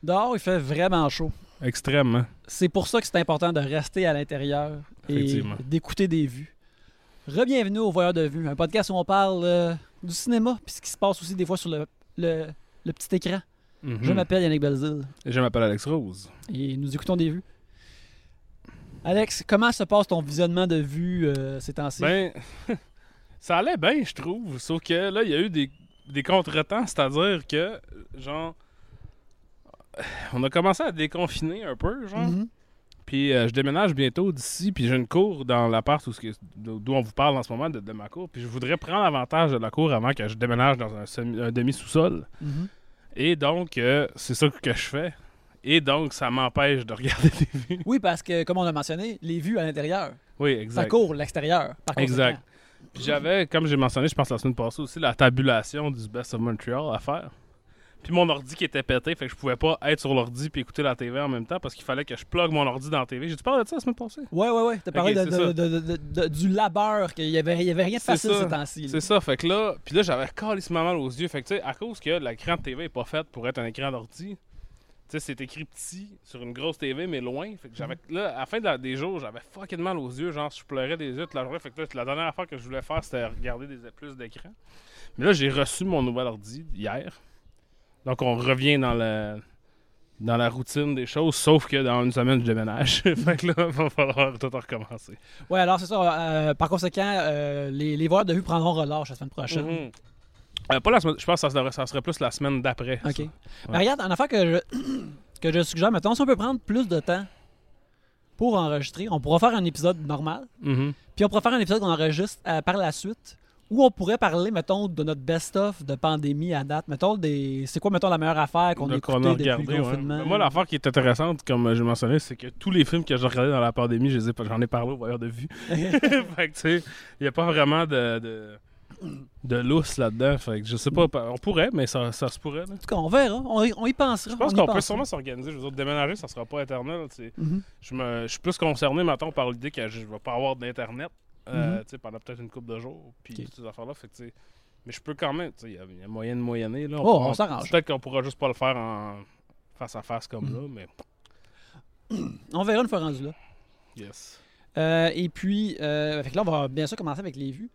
Dehors, il fait vraiment chaud. Extrêmement. C'est pour ça que c'est important de rester à l'intérieur et d'écouter des vues. Re-bienvenue au Voyeur de Vue, un podcast où on parle du cinéma puis ce qui se passe aussi des fois sur le petit écran. Mm-hmm. Je m'appelle Yannick Belzile. Et je m'appelle Alex Rose. Et nous écoutons des vues. Alex, comment se passe ton visionnement de vues ces temps-ci? Ben, ça allait bien, je trouve. Sauf que là, il y a eu des contretemps, c'est-à-dire que, genre, on a commencé à déconfiner un peu, genre. Mm-hmm. Puis je déménage bientôt d'ici, puis j'ai une cour dans l'appart d'où on vous parle en ce moment, de ma cour. Puis je voudrais prendre avantage de la cour avant que je déménage dans un demi-sous-sol. Mm-hmm. Et donc, c'est ça que je fais. Et donc, ça m'empêche de regarder des vues. Oui, parce que, comme on a mentionné, les vues à l'intérieur. Oui, exact. Ça court l'extérieur. Par exact. Puis j'avais, comme j'ai mentionné, je pense la semaine passée aussi, la tabulation du Best of Montreal à faire. Puis mon ordi qui était pété, fait que je pouvais pas être sur l'ordi puis écouter la TV en même temps parce qu'il fallait que je plug mon ordi dans la TV. J'ai-tu parlé de ça la semaine passée? Ouais. T'as parlé Okay, du labeur, qu'il y avait rien de facile ces temps-ci. C'est ça, fait que là, puis là j'avais calissement mal aux yeux. Fait que tu sais, à cause que l'écran de TV est pas fait pour être un écran d'ordi, tu sais, c'est écrit petit sur une grosse TV, mais loin. Fait que j'avais, là, à la fin des jours, j'avais fucking mal aux yeux. Genre, je pleurais des yeux toute la journée. Fait que là, la dernière affaire que je voulais faire, c'était regarder plus d'écran. Mais là, j'ai reçu mon nouvel ordi hier. Donc, on revient dans la routine des choses, sauf que dans une semaine, je déménage. Fait que là, il va falloir tout recommencer. Ouais, alors c'est ça. Par conséquent, les voyeurs de vue prendront relâche la semaine prochaine. Mm-hmm. Pas la semaine, je pense que ça serait plus la semaine d'après. OK. Ouais. Mais regarde, une affaire que je suggère, mettons, si on peut prendre plus de temps pour enregistrer, on pourra faire un épisode normal, Mm-hmm. puis on pourra faire un épisode qu'on enregistre par la suite, où on pourrait parler, mettons, de notre best-of de pandémie à date. Mettons, c'est quoi, mettons, la meilleure affaire qu'on a écoutée depuis le confinement? Ouais. Moi, l'affaire qui est intéressante, comme j'ai mentionné, c'est que tous les films que j'ai regardés dans la pandémie, j'en ai parlé au Voyeur de Vue. Fait que, tu sais, il n'y a pas vraiment de lousse là-dedans. Fait que je sais pas, on pourrait, mais ça se pourrait. Là. En tout cas, on verra. On y pensera. Je pense qu'on peut sûrement s'organiser. Je veux dire, déménager, ça sera pas éternel. Mm-hmm. Je suis plus concerné, maintenant par l'idée que je vais pas avoir d'Internet. Pendant peut-être une couple de jours, puis toutes ces affaires-là, fait que, mais je peux quand même, il y a moyen de moyenner, là. On s'arrange. Peut-être qu'on pourra juste pas le faire en face à face comme là, mais... On verra une fois rendu là. Yes. Et puis, fait que là, on va bien sûr commencer avec les vues.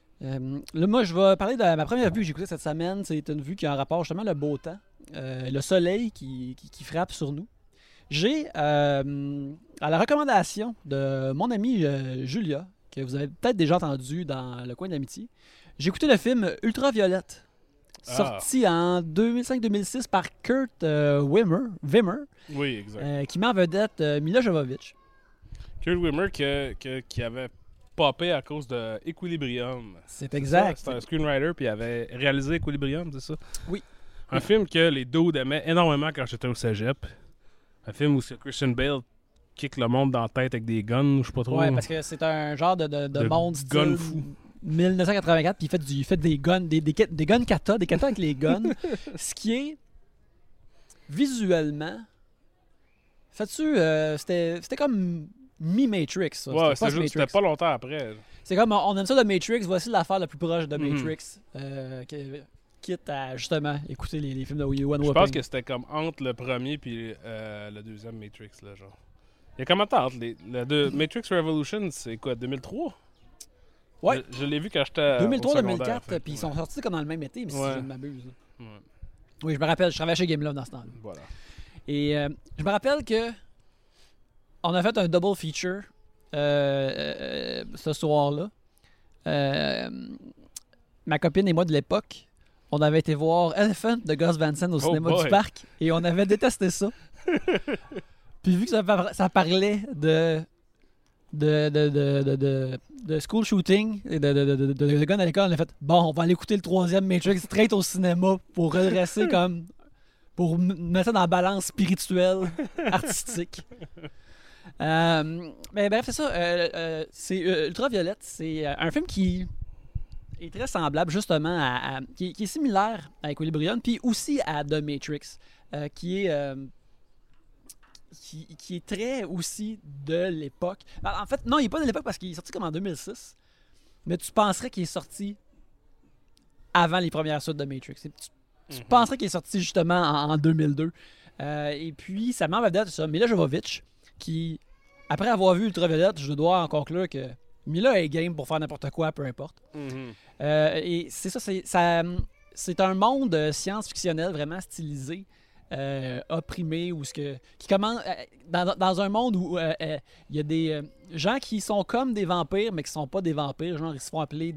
Là, moi, je vais parler de ma première vue que j'ai écoutée cette semaine. C'est une vue qui a un rapport justement le beau temps, le soleil qui frappe sur nous. J'ai, à la recommandation de mon amie Julia, que vous avez peut-être déjà entendu dans le coin d'amitié, j'ai écouté le film Ultraviolette, sorti en 2005-2006 par Kurt Wimmer, Oui, exact. qui met en vedette Mila Jovovich. Kurt Wimmer qui avait popé à cause de Equilibrium. C'est exact. C'est un screenwriter, puis il avait réalisé Equilibrium, c'est ça? Oui. Un film que les dudes aimaient énormément quand j'étais au cégep. Un film où Christian Bale kick le monde dans la tête avec des guns, je sais pas trop. Ouais, parce que c'est un genre de monde gun style fou. 1984, puis il fait des guns, des guns kata, des katas avec les guns. Ce qui est visuellement, c'était comme mi-Matrix. Ça. Ouais, C'était pas longtemps après. C'est comme on aime ça de Matrix, voici l'affaire la plus proche de Matrix. Quitte à justement écouter les films de Ewan Waping. Je pense que c'était comme entre le premier puis le deuxième Matrix, là, genre. Il y a comment entre Matrix Revolution, c'est quoi, 2003? Ouais. Je l'ai vu quand j'étais 2003-2004, puis ils sont sortis comme dans le même été, mais si je ne m'abuse. Ouais. Oui, je me rappelle, je travaillais chez Game Love dans ce temps-là. Voilà. Et je me rappelle que on a fait un double feature ce soir-là. Ma copine et moi de l'époque, on avait été voir Elephant de Gus Van Sant au cinéma du parc et on avait détesté ça. Puis vu que ça parlait de school shooting et de gun à l'école, on a fait bon, on va aller écouter le troisième Matrix straight au cinéma pour redresser comme pour mettre ça dans la balance spirituelle, artistique. Mais bref, c'est ça. C'est Ultraviolette, c'est un film qui est très semblable justement qui est similaire à Equilibrium, puis aussi à The Matrix, qui est très aussi de l'époque. En fait, non, il n'est pas de l'époque parce qu'il est sorti comme en 2006, mais tu penserais qu'il est sorti avant les premières suites de Matrix. Tu penserais qu'il est sorti justement en 2002. Et puis, sa membre vedette, c'est ça, Mila Jovovich, qui, après avoir vu Ultraviolette, je dois en conclure que Mila est game pour faire n'importe quoi, peu importe. Et c'est ça, c'est un monde science-fictionnel vraiment stylisé, opprimé, qui commence dans un monde où il y a des gens qui sont comme des vampires, mais qui sont pas des vampires, genre ils se font appeler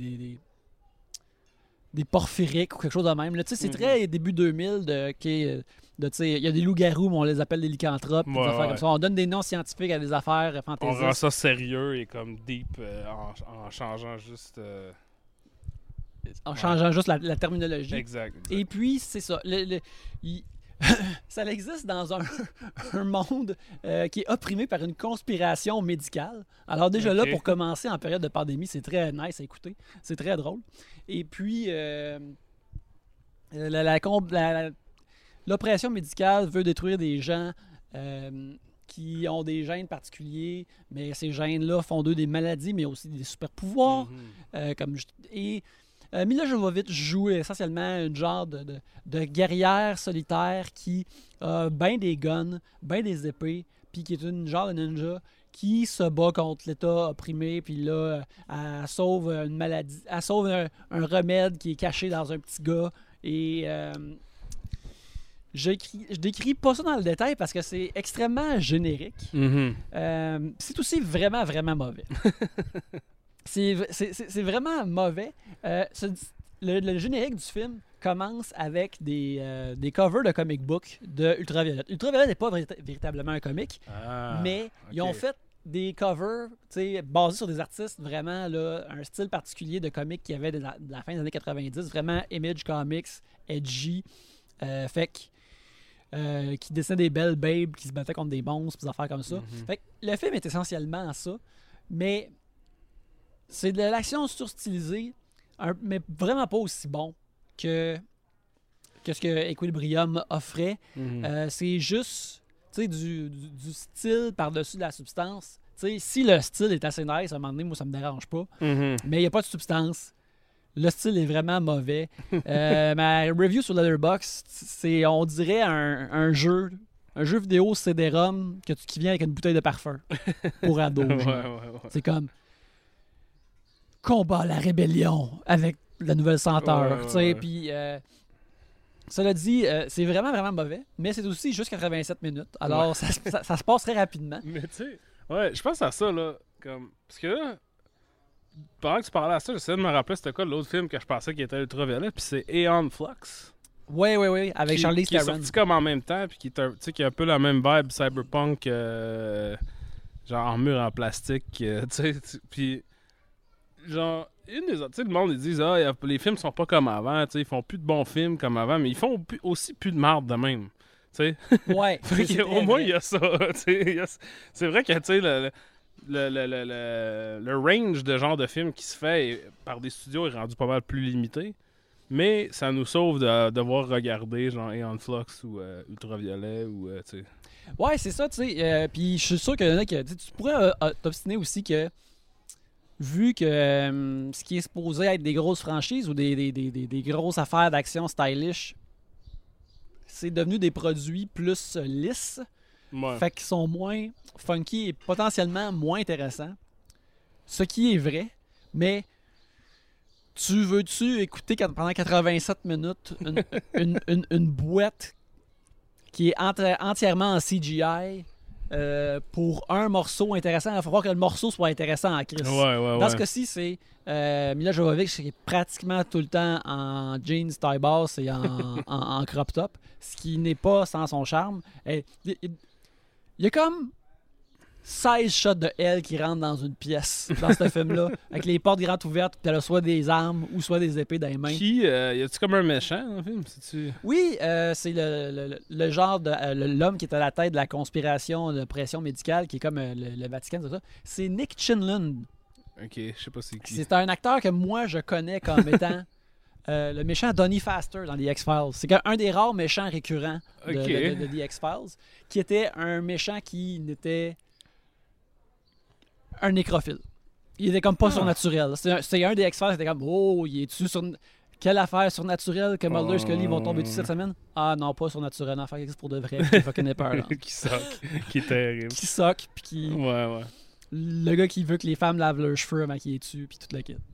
des porphyriques ou quelque chose de même. Là, c'est très début 2000 il y a des loups-garous, mais on les appelle des lycanthropes, des affaires comme ça. On donne des noms scientifiques à des affaires fantaisistes. On rend ça sérieux et comme deep en changeant juste... En changeant juste la terminologie. Exact. Et puis, c'est ça. Ça existe dans un monde qui est opprimé par une conspiration médicale. Alors déjà là, pour commencer en période de pandémie, c'est très nice à écouter. C'est très drôle. Et puis, l'oppression médicale veut détruire des gens qui ont des gènes particuliers, mais ces gènes-là font d'eux des maladies, mais aussi des super-pouvoirs. Mila Jovovich joue essentiellement une genre de guerrière solitaire qui a ben des guns, ben des épées, puis qui est une genre de ninja qui se bat contre l'État opprimé, puis là, elle sauve une maladie, elle sauve un remède qui est caché dans un petit gars. Et je décris pas ça dans le détail parce que c'est extrêmement générique. C'est aussi vraiment, vraiment mauvais. C'est vraiment mauvais. Le générique du film commence avec des covers de comic book de Ultraviolette. Ultraviolette n'est pas véritablement un comic, mais ils ont fait des covers basés sur des artistes vraiment, là, un style particulier de comic qu'il y avait de la fin des années 90, vraiment Image Comics, edgy, qui dessinaient des belles babes qui se battaient contre des monstres, des affaires comme ça. Fait que le film est essentiellement ça, mais c'est de l'action surstylisée, mais vraiment pas aussi bon que ce que Equilibrium offrait. C'est juste du style par-dessus de la substance. Si le style est assez nice, à un moment donné, moi, ça me dérange pas. Mais il n'y a pas de substance. Le style est vraiment mauvais. Ma review sur Letterboxd, c'est, on dirait, un jeu vidéo CD-ROM qui vient avec une bouteille de parfum pour ados. C'est comme combat à la rébellion avec la nouvelle senteur. Puis, cela dit, c'est vraiment, vraiment mauvais, mais c'est aussi juste 87 minutes. Alors, ça se passe très rapidement. Mais tu sais, je pense à ça, là. Parce que là, pendant que tu parlais à ça, j'essayais de me rappeler c'était quoi l'autre film que je pensais qui était Ultraviolet, puis c'est Aeon Flux. Oui, avec Charlize Theron. Qui est sorti comme en même temps, puis qui a un peu la même vibe cyberpunk, genre en mur en plastique, puis genre, le monde, ils disent, les films sont pas comme avant, ils font plus de bons films comme avant, mais ils font aussi plus de marde de même, Ouais. Au moins, il y a ça, c'est vrai que, le range de genre de films qui se fait par des studios est rendu pas mal plus limité, mais ça nous sauve de devoir regarder genre Aeon Flux ou Ultraviolet ou Ouais, c'est ça, puis je suis sûr qu'il y en a qui tu pourrais t'obstiner aussi que vu que ce qui est supposé être des grosses franchises ou des grosses affaires d'action stylish, c'est devenu des produits plus lisses. Fait qu'ils sont moins funky et potentiellement moins intéressants. Ce qui est vrai, mais veux-tu écouter pendant 87 minutes une boîte qui est entièrement en CGI pour un morceau intéressant? Il va falloir que le morceau soit intéressant en Chris. Dans ce cas-ci, c'est Mila Jovovich qui est pratiquement tout le temps en jeans, taille basse et en crop top, ce qui n'est pas sans son charme. Il y a comme 16 shots de elle qui rentrent dans une pièce dans ce film-là, avec les portes grandes ouvertes, puis elle a soit des armes ou soit des épées dans les mains. Y a-tu comme un méchant dans le film? Oui, c'est le genre de l'homme qui est à la tête de la conspiration de pression médicale, qui est comme le Vatican, tout ça. C'est Nick Chinlund. Ok, je sais pas c'est qui. C'est un acteur que moi je connais comme étant le méchant Donnie Pfaster dans The X-Files. C'est un des rares méchants récurrents de The X-Files, qui était un méchant qui n'était un nécrophile. Il était comme pas surnaturel. C'est un des X-Files qui était comme, il est-tu sur... Quelle affaire surnaturelle que Mulder et Scully vont tomber dessus cette semaine? Ah non, pas surnaturelle, affaire qui existe pour de vrai, puis qui est fucking épeurante. Qui soque, qui est terrible. Qui soque, puis qui... Ouais. Le gars qui veut que les femmes lavent leurs cheveux avant qu'ils les tuent, puis tout le kit.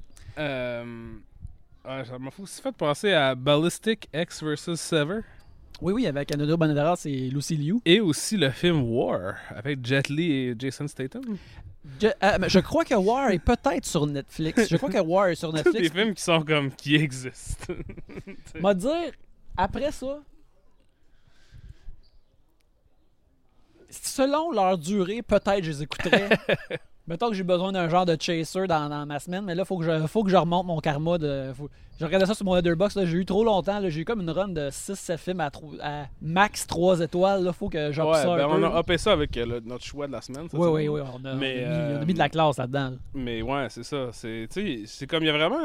Ça m'a aussi fait penser à Ballistic X vs. Sever. Oui, avec Antonio Banderas et Lucy Liu. Et aussi le film War, avec Jet Li et Jason Statham. Je crois que War est peut-être sur Netflix. Je crois que War est sur Tous Netflix. des films qui sont comme... qui existent. M'a dire, après ça, selon leur durée, peut-être je les écouterais. Mettons que j'ai besoin d'un genre de chaser dans ma semaine, mais là, faut que je remonte mon karma. Je regardais ça sur mon Letterboxd, là, j'ai eu trop longtemps. Là, j'ai eu comme une run de 6-7 films à max 3 étoiles. Là, faut que j'uppe ça un peu. On a uppé ça avec notre choix de la semaine. Oui, on a mis de la classe là-dedans. Là. Mais ouais, c'est ça. C'est comme, il y a vraiment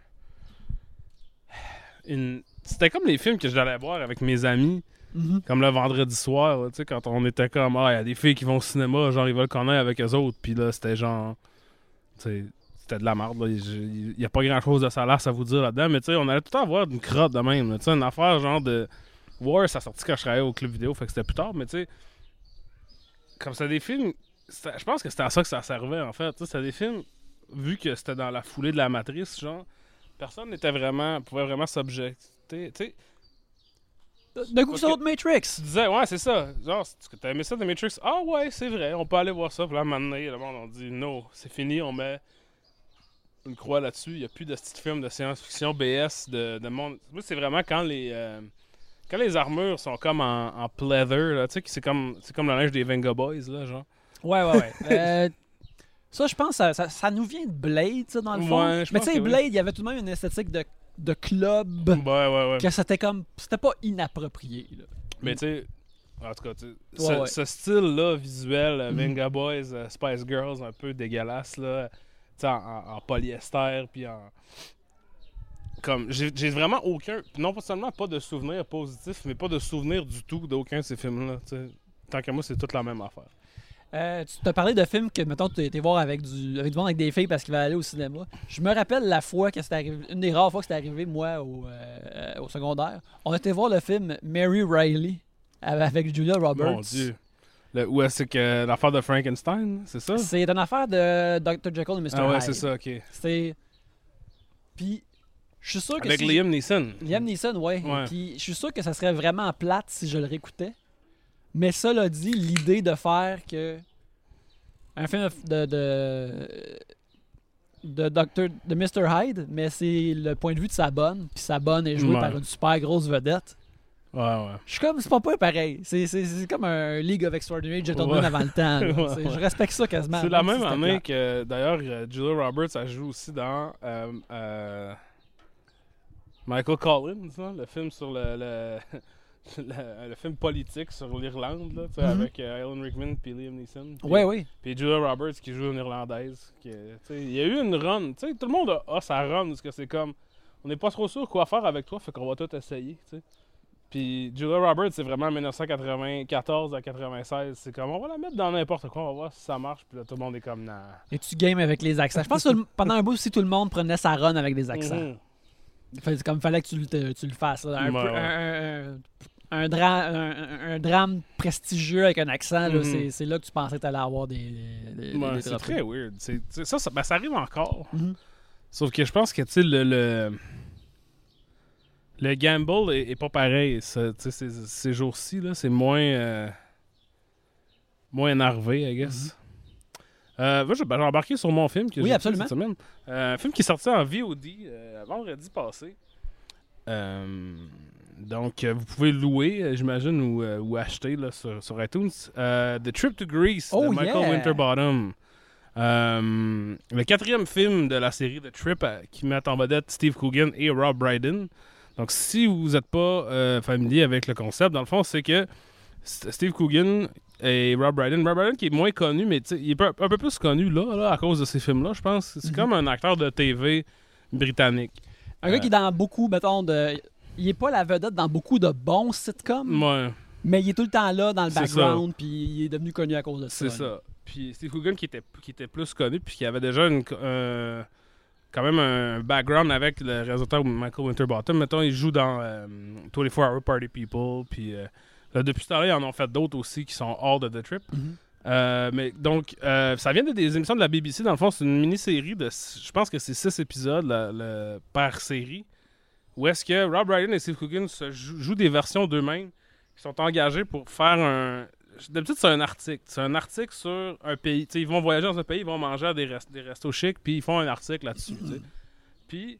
C'était comme les films que j'allais voir avec mes amis. Mm-hmm. Comme le vendredi soir, là, quand on était comme, il y a des filles qui vont au cinéma, genre ils veulent qu'on aille avec eux autres, puis là c'était genre, c'était de la merde, il y a pas grand chose de salaire à vous dire là-dedans, mais on allait tout le temps avoir une crotte de même, là, une affaire genre de War, ça sortit quand je travaillais au club vidéo, fait que c'était plus tard, mais tu sais, comme c'était des films, je pense que c'était à ça que ça servait en fait, c'était des films, vu que c'était dans la foulée de la matrice, genre, personne pouvait vraiment s'objecter, tu sais. D'un coup, c'est l'autre Matrix. Tu disais, ouais, c'est ça. Genre, t'as aimé ça de Matrix? Ah ouais, c'est vrai, on peut aller voir ça. Puis là, maintenant, le monde, on dit, non, c'est fini, on met une croix là-dessus. Il n'y a plus de petits films de science-fiction BS de monde. Moi, c'est vraiment quand les armures sont comme en pleather, là, tu sais, c'est comme le linge des Venga Boys, là, genre. Ouais. Ça, je pense, ça nous vient de Blade, ça, dans le fond. Ouais, mais tu sais, Blade, il y avait tout de même une esthétique de club. Ouais. Que c'était pas inapproprié, là. Mais tu sais, en tout cas, ce style-là, visuel, Venga Boys, Spice Girls, un peu dégueulasse, là, tu sais, en polyester, puis en... Comme, j'ai vraiment aucun... Non pas seulement pas de souvenirs positifs, mais pas de souvenirs du tout d'aucun de ces films-là, tu sais. Tant que moi, c'est toute la même affaire. Tu t'as parlé de films que, mettons, tu étais voir avec du monde avec des filles parce qu'il va aller au cinéma. Je me rappelle la fois que c'était arrivé, une des rares fois que c'était arrivé, moi, au secondaire. On était voir le film Mary Riley avec Julia Roberts. Mon Dieu. Où est-ce que l'affaire de Frankenstein, c'est ça? C'est une affaire de Dr. Jekyll et Mr. Hyde. Ah ouais, c'est ça, ok. Puis, je suis sûr que avec Liam Neeson. Liam Neeson, ouais. Puis, je suis sûr que ça serait vraiment plate si je le réécoutais. Mais cela dit, l'idée de faire que un film de Mr. Hyde, mais c'est le point de vue de sa bonne, puis sa bonne est jouée par une super grosse vedette. Ouais. Je suis comme, c'est pas pareil. C'est comme un League of Extraordinary Gentlemen avant le temps. Je respecte ça quasiment. C'est la même année que, d'ailleurs, Julia Roberts, elle joue aussi dans Michael Collins, hein, le film sur le film politique sur l'Irlande, là, avec Alan Rickman et Liam Neeson. Oui. Puis Julia Roberts qui joue une Irlandaise. Il y a eu une run. Tout le monde a sa run parce que c'est comme, on n'est pas trop sûr quoi faire avec toi, fait qu'on va tout essayer. T'sais. Puis Julia Roberts, c'est vraiment 1994 à 96. C'est comme, on va la mettre dans n'importe quoi, on va voir si ça marche. Puis là, tout le monde est comme, nah. Et tu games avec les accents. Je pense que pendant un bout aussi, tout le monde prenait sa run avec des accents. C'est comme, fallait que tu le fasses. Là. Un drame prestigieux avec un accent, là, c'est là que tu pensais que tu allais avoir des c'est très weird. Ça arrive encore. Sauf que je pense que le gamble est pas pareil. Ces jours-ci, là, c'est moins énervé, I guess. J'ai embarqué sur mon film que j'ai absolument. cette semaine. Un film qui est sorti en VOD vendredi passé. Donc, vous pouvez louer, j'imagine, ou acheter là, sur iTunes. The Trip to Greece de Michael Winterbottom. Le 4e film de la série The Trip qui met en vedette Steve Coogan et Rob Brydon. Donc, si vous n'êtes pas familier avec le concept, dans le fond, c'est que Steve Coogan et Rob Brydon qui est moins connu, mais il est un peu plus connu là, à cause de ces films-là, je pense. C'est comme un acteur de TV britannique. Un gars qui est dans beaucoup, mettons, il est pas la vedette dans beaucoup de bons sitcoms. Ouais. Mais il est tout le temps là dans le background, puis il est devenu connu à cause de ça. C'est ça. Puis Steve Coogan qui était plus connu, puis qui avait déjà quand même un background avec le réalisateur Michael Winterbottom. Mettons, il joue dans 24 Hour Party People. Puis là, depuis ce temps-là, ils en ont fait d'autres aussi qui sont hors de The Trip. Mais donc, ça vient des émissions de la BBC. Dans le fond, c'est une mini-série de, je pense que c'est 6 épisodes par série. Où est-ce que Rob Brydon et Steve Coogan jouent des versions d'eux-mêmes qui sont engagés pour faire un... D'habitude, c'est un article. C'est un article sur un pays. T'sais, ils vont voyager dans un pays, ils vont manger à des restos chics, puis ils font un article là-dessus. Puis,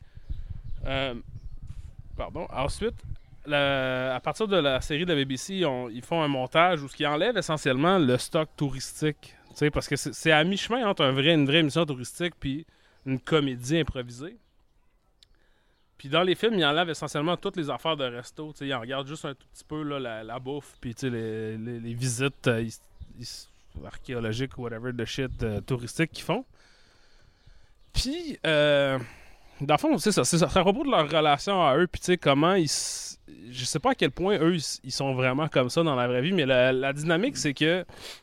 ensuite, à partir de la série de la BBC, ils font un montage où ce qui enlève essentiellement le stock touristique. Parce que c'est à mi-chemin entre une vraie émission touristique puis une comédie improvisée. Puis dans les films, ils enlèvent essentiellement toutes les affaires de resto. Ils en regardent juste un tout petit peu là, la bouffe, puis les visites archéologiques ou whatever de shit touristiques qu'ils font. Puis, dans le fond, c'est ça. C'est à propos de leur relation à eux, puis comment ils... Je sais pas à quel point eux, ils sont vraiment comme ça dans la vraie vie, mais la dynamique, c'est que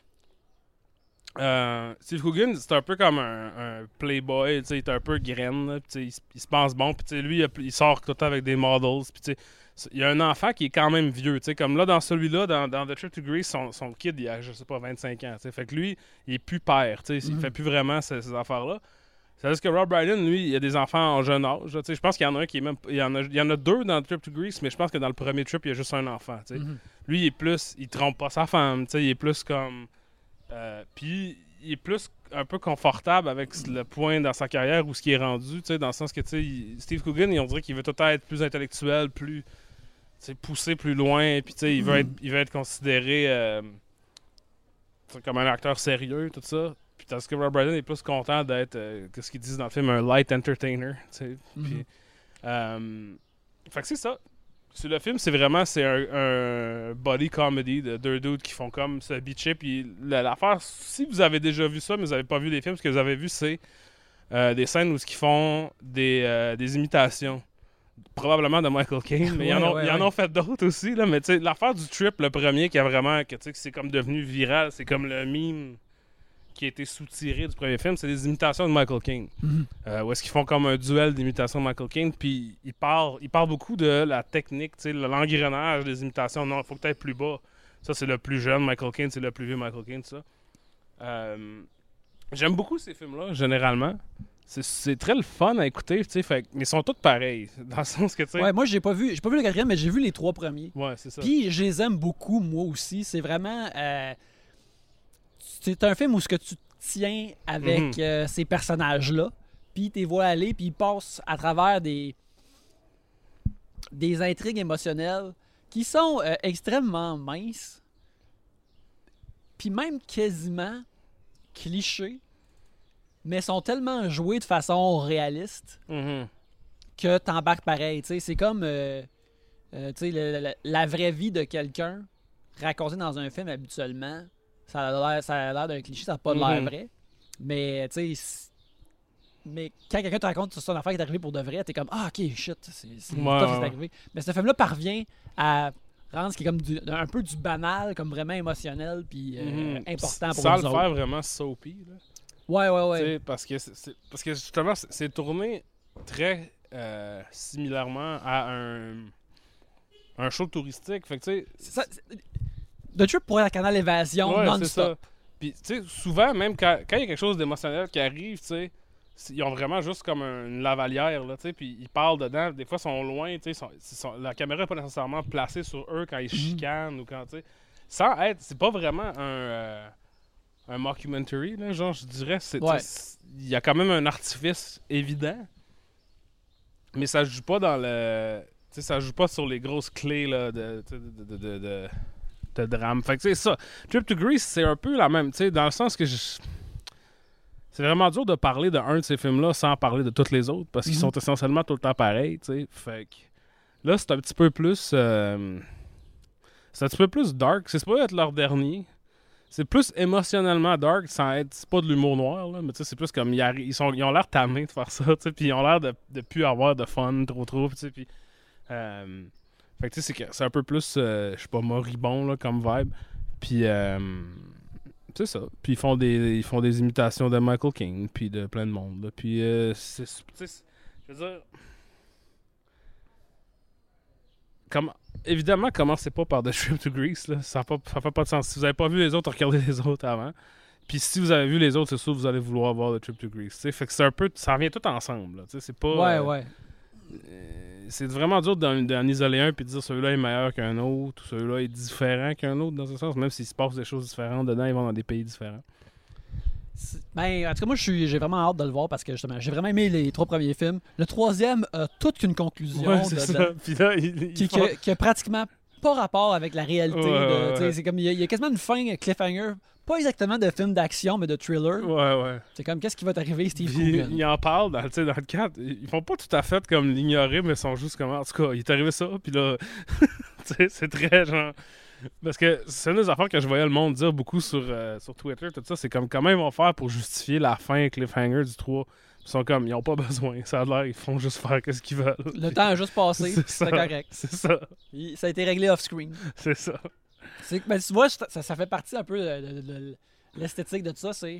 Steve Coogan, c'est un peu comme un playboy, il est un peu graine, là, il se pense bon, puis lui, il sort tout le temps avec des models, puis il y a un enfant qui est quand même vieux, comme là, dans celui-là, dans The Trip to Greece, son kid, il a, je sais pas, 25 ans, fait que lui, il est plus père, il fait plus vraiment ces affaires-là. C'est-à-dire que Rob Brydon, lui, il a des enfants en jeune âge, je pense qu'il y en a un qui est même... Il y en a 2 dans The Trip to Greece, mais je pense que dans le premier trip, il y a juste un enfant, Lui, il est plus... Il trompe pas sa femme, il est plus comme... Puis il est plus un peu confortable avec le point dans sa carrière où ce qui est rendu, dans le sens que Steve Coogan, on dirait qu'il veut tout être plus intellectuel, plus poussé plus loin, puis il veut être considéré comme un acteur sérieux, tout ça. Puis tandis que Rob Brydon est plus content d'être, qu'est-ce qu'ils disent dans le film, un light entertainer. Puis, fait que c'est ça. Sur le film, c'est un body comedy de 2 dudes qui font comme se bitcher. Puis l'affaire, si vous avez déjà vu ça, mais vous n'avez pas vu les films, ce que vous avez vu, c'est des scènes où ils font des imitations. Probablement de Michael Caine, mais ils en ont fait d'autres aussi. Là, mais l'affaire du trip, le premier, qui a vraiment, que c'est comme devenu viral, c'est comme le meme qui a été soutiré du premier film, c'est des imitations de Michael Caine. Où est-ce qu'ils font comme un duel d'imitation de Michael Caine, puis ils parlent beaucoup de la technique, l'engrenage des imitations. Non, il faut peut-être plus bas. Ça, c'est le plus jeune Michael Caine, c'est le plus vieux Michael Caine, ça. J'aime beaucoup ces films-là, généralement. C'est très le fun à écouter, mais ils sont tous pareils. Dans le sens que, Ouais, moi, j'ai pas vu le 4e, mais j'ai vu les 3 premiers. Ouais, c'est ça. Puis, je les aime beaucoup, moi aussi. C'est vraiment... c'est un film où ce que tu tiens avec ces personnages-là, puis tu les vois aller, puis ils passent à travers des intrigues émotionnelles qui sont extrêmement minces, puis même quasiment clichés, mais sont tellement joués de façon réaliste que t'embarques pareil. T'sais, c'est comme la vraie vie de quelqu'un racontée dans un film habituellement. Ça a l'air d'un cliché, ça n'a pas l'air vrai. Mais mais quand quelqu'un te raconte son affaire qui est arrivée pour de vrai, t'es comme ah ok shit, c'est arrivé. Mais ce film-là parvient à rendre ce qui est comme un peu du banal, comme vraiment émotionnel puis important pour nous autres. Sans le faire vraiment soapy, là. Ouais. Parce que justement, c'est tourné très similairement à un show touristique. Fait que tu sais. The Trip pourrait être un canal Évasion non-stop. Puis tu sais, souvent, même quand il y a quelque chose d'émotionnel qui arrive, tu sais, ils ont vraiment juste comme une lavalière, là, tu sais, puis ils parlent dedans. Des fois, ils sont loin, tu sais, la caméra n'est pas nécessairement placée sur eux quand ils chicanent ou quand, tu sais. Sans être, c'est pas vraiment un mockumentary, là, genre, je dirais. Il y a quand même un artifice évident, mais ça joue pas dans le... Tu sais, ça joue pas sur les grosses clés, là, de drame. Fait que, tu sais, ça, Trip to Greece, c'est un peu la même, tu sais, dans le sens que c'est vraiment dur de parler d'un de ces films-là sans parler de tous les autres, parce qu'ils sont essentiellement tout le temps pareils, tu sais. Fait que là, c'est un petit peu plus... c'est un petit peu plus dark. C'est pas être leur dernier. C'est plus émotionnellement dark sans être... C'est pas de l'humour noir, là, mais tu sais, c'est plus comme... Ils ont l'air tannés de faire ça, tu sais, puis ils ont l'air de plus avoir de fun trop, tu sais, puis... Fait que tu sais, c'est un peu plus, je sais pas, moribond, là, comme vibe. Puis C'est ça. Puis ils font des imitations de Michael King, puis de plein de monde. Là. Puis je veux dire... Évidemment, commencez pas par The Trip to Greece. Là. Ça fait pas de sens. Si vous avez pas vu les autres, regardez les autres avant. Puis si vous avez vu les autres, c'est sûr que vous allez vouloir voir The Trip to Greece. T'sais. Fait que c'est un peu... Ça revient tout ensemble. Là. C'est pas... Ouais. C'est vraiment dur d'en isoler un puis de dire celui-là est meilleur qu'un autre ou celui-là est différent qu'un autre dans ce sens, même s'il se passe des choses différentes dedans, ils vont dans des pays différents. Ben, en tout cas, moi, j'ai vraiment hâte de le voir parce que justement, j'ai vraiment aimé les 3 premiers films. Le troisième a toute qu'une conclusion Ouais, c'est ça. Puis là, qui a pratiquement pas rapport avec la réalité. Ouais. C'est comme, il y a quasiment une fin cliffhanger. Pas exactement de film d'action, mais de thriller. Ouais. C'est comme, qu'est-ce qui va t'arriver, Steve Puis, Coogan? ils en parlent dans le 4. Ils font pas tout à fait comme l'ignorer, mais ils sont juste comme, en tout cas, il est arrivé ça, puis là, c'est très genre... Parce que c'est une des affaires que je voyais le monde dire beaucoup sur Twitter, tout ça, c'est comme comment ils vont faire pour justifier la fin cliffhanger du 3. Ils sont comme, ils ont pas besoin, ça a l'air, ils font juste faire ce qu'ils veulent. Le temps a juste passé, c'est correct. C'est ça. Ça a été réglé off-screen. C'est ça. Ben, tu vois, ça fait partie un peu de l'esthétique de tout ça, c'est...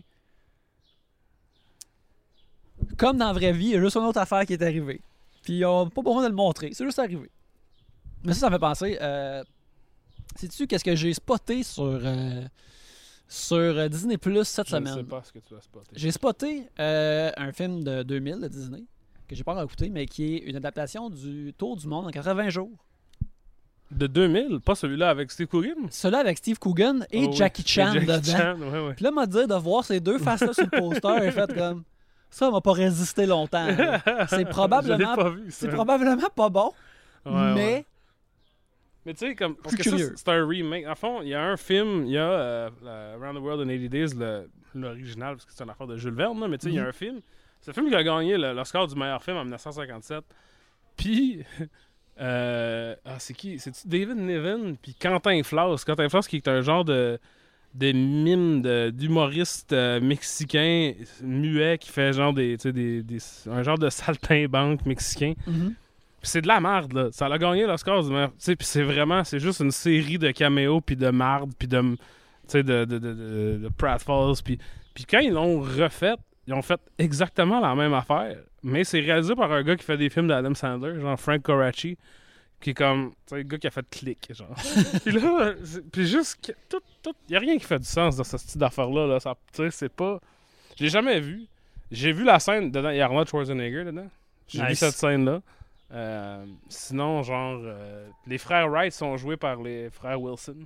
Comme dans la vraie vie, il y a juste une autre affaire qui est arrivée. Puis on n'a pas besoin de le montrer, c'est juste arrivé. Mais ça me fait penser... sais-tu qu'est-ce que j'ai spoté sur Disney Plus cette semaine? Je ne sais pas ce que tu as spoté. J'ai spoté un film de 2000 de Disney, que j'ai pas encore écouté, mais qui est une adaptation du Tour du monde en 80 jours. De 2000? Pas celui-là avec Steve Coogan? Celui-là avec Steve Coogan et Jackie Chan dedans. Ouais. Puis là, m'a dit de voir ces deux faces-là sur le poster et fait comme... Ça m'a pas résisté longtemps. C'est probablement... pas vu, c'est probablement pas bon, mais... Mais tu sais, comme. Parce Plus que curieux. ça, c'est un remake. En fond, il y a un film, il y a Around the World in 80 Days, l'original, parce que c'est une affaire de Jules Verne, là, mais tu sais, il y a un film. C'est le film qui a gagné l'Oscar du meilleur film en 1957. Puis. c'est qui? C'est-tu David Niven? Puis Quentin Flas. Quentin Flas qui est un genre de mime d'humoriste mexicain muet qui fait genre un genre de saltimbanque mexicain. Mm-hmm. Pis c'est de la merde, là. Ça l'a gagné l'Oscar du meilleur. Tu sais, pis c'est juste une série de caméos, puis de marde, puis de pratfalls. Puis quand ils l'ont refait, ils ont fait exactement la même affaire. Mais c'est réalisé par un gars qui fait des films d'Adam Sandler, genre Frank Coraci, qui est comme, tu sais, le gars qui a fait Click, genre. Puis là, puis juste, il y a rien qui fait du sens dans ce style d'affaire-là, là. Tu sais, c'est pas... Je l'ai jamais vu. J'ai vu la scène dedans, il y a Arnold Schwarzenegger dedans. J'ai vu cette scène-là. Sinon, genre, les frères Wright sont joués par les frères Wilson.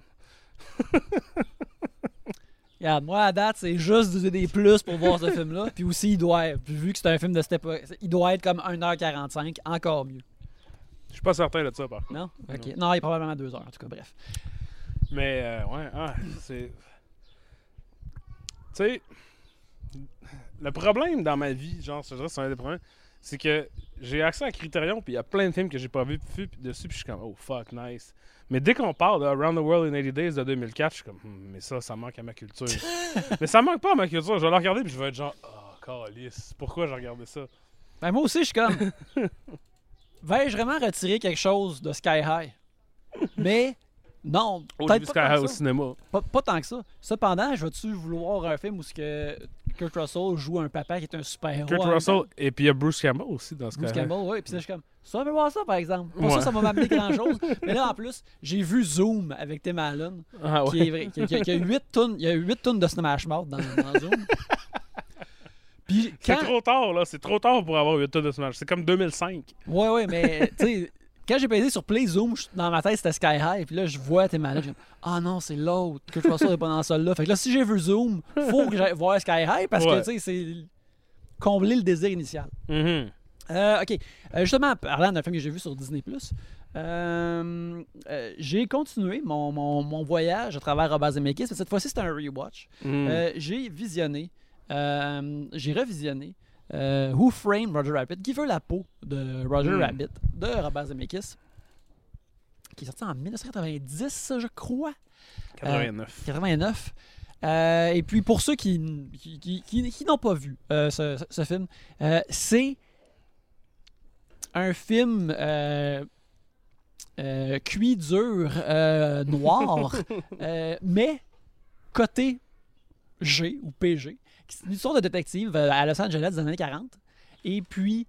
Regarde, moi, à date, c'est juste des plus pour voir ce film-là. Puis aussi, vu que c'est un film de cette époque, il doit être comme 1h45, encore mieux. Je suis pas certain de ça, par contre. Non? Ok. Non, il est probablement 2 heures, en tout cas, bref. Mais, c'est... Tu sais, le problème dans ma vie, genre, je dirais, c'est un des problèmes, c'est que j'ai accès à Criterion, puis il y a plein de films que j'ai pas vus dessus, puis je suis comme, oh fuck, nice. Mais dès qu'on parle de Around the World in 80 Days de 2004, je suis comme, mais ça manque à ma culture. Mais ça manque pas à ma culture, je vais le regarder, puis je vais être genre, oh, calice, pourquoi j'ai regardé ça? Ben, moi aussi, je suis comme, vais-je vraiment retirer quelque chose de Sky High? Mais, non, peut-être Sky pas High tant au que ça. cinéma. Pas tant que ça. Cependant, je vais-tu vouloir un film où Kurt Russell joue un papa qui est un super-héros? Kurt Russell, et puis il y a Bruce Campbell aussi dans Sky Bruce High. Campbell, oui. Puis je suis comme, ça, je vais voir ça, par exemple. Pour ça va m'amener grand-chose. Mais là, en plus, j'ai vu Zoom avec Tim Allen, qui est vrai, qui a 8 tonnes, il y a 8 tonnes de Smash Mouth dans Zoom. Puis C'est trop tard, là. C'est trop tard pour avoir 8 tonnes de Smash. C'est comme 2005. Ouais, mais, tu sais, quand j'ai pesé sur Play Zoom, dans ma tête, c'était Sky High. Puis là, je vois Tim Allen. Je suis comme, ah non, c'est l'autre. Que je pense ça n'est pas dans celle-là. Fait que là, si j'ai vu Zoom, faut que j'aille voir Sky High parce que, tu sais, c'est combler le désir initial. Mm-hmm. OK. Justement, parlant d'un film que j'ai vu sur Disney+, j'ai continué mon voyage à travers Robert Zemeckis, mais cette fois-ci, c'est un rewatch. J'ai revisionné Who Framed Roger Rabbit, qui veut la peau de Roger Rabbit, de Robert Zemeckis, qui est sorti en 1990, je crois. 89. Et puis, pour ceux qui n'ont pas vu ce film, c'est un film cuit dur, noir, mais côté G ou PG. C'est une histoire de détective à Los Angeles des années 40. Et puis,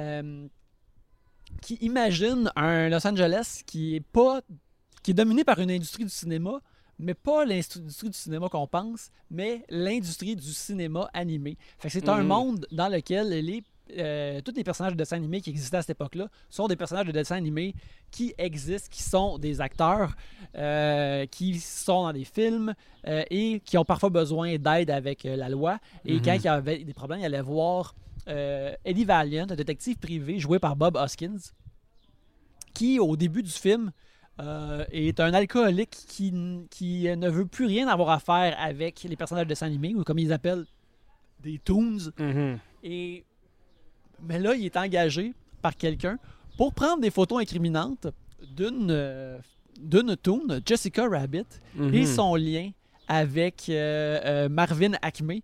qui imagine un Los Angeles qui est dominé par une industrie du cinéma, mais pas l'industrie du cinéma qu'on pense, mais l'industrie du cinéma animé. Fait que c'est un monde dans lequel tous les personnages de dessins animés qui existaient à cette époque-là sont des personnages de dessins animés qui existent, qui sont des acteurs, qui sont dans des films et qui ont parfois besoin d'aide avec la loi. Et quand il y avait des problèmes, il allait voir Eddie Valiant, un détective privé joué par Bob Hoskins, qui, au début du film, est un alcoolique qui ne veut plus rien avoir à faire avec les personnages de dessins animés, ou comme ils appellent, des toons. Mais là, il est engagé par quelqu'un pour prendre des photos incriminantes d'une toon, Jessica Rabbit, et son lien avec Marvin Acme,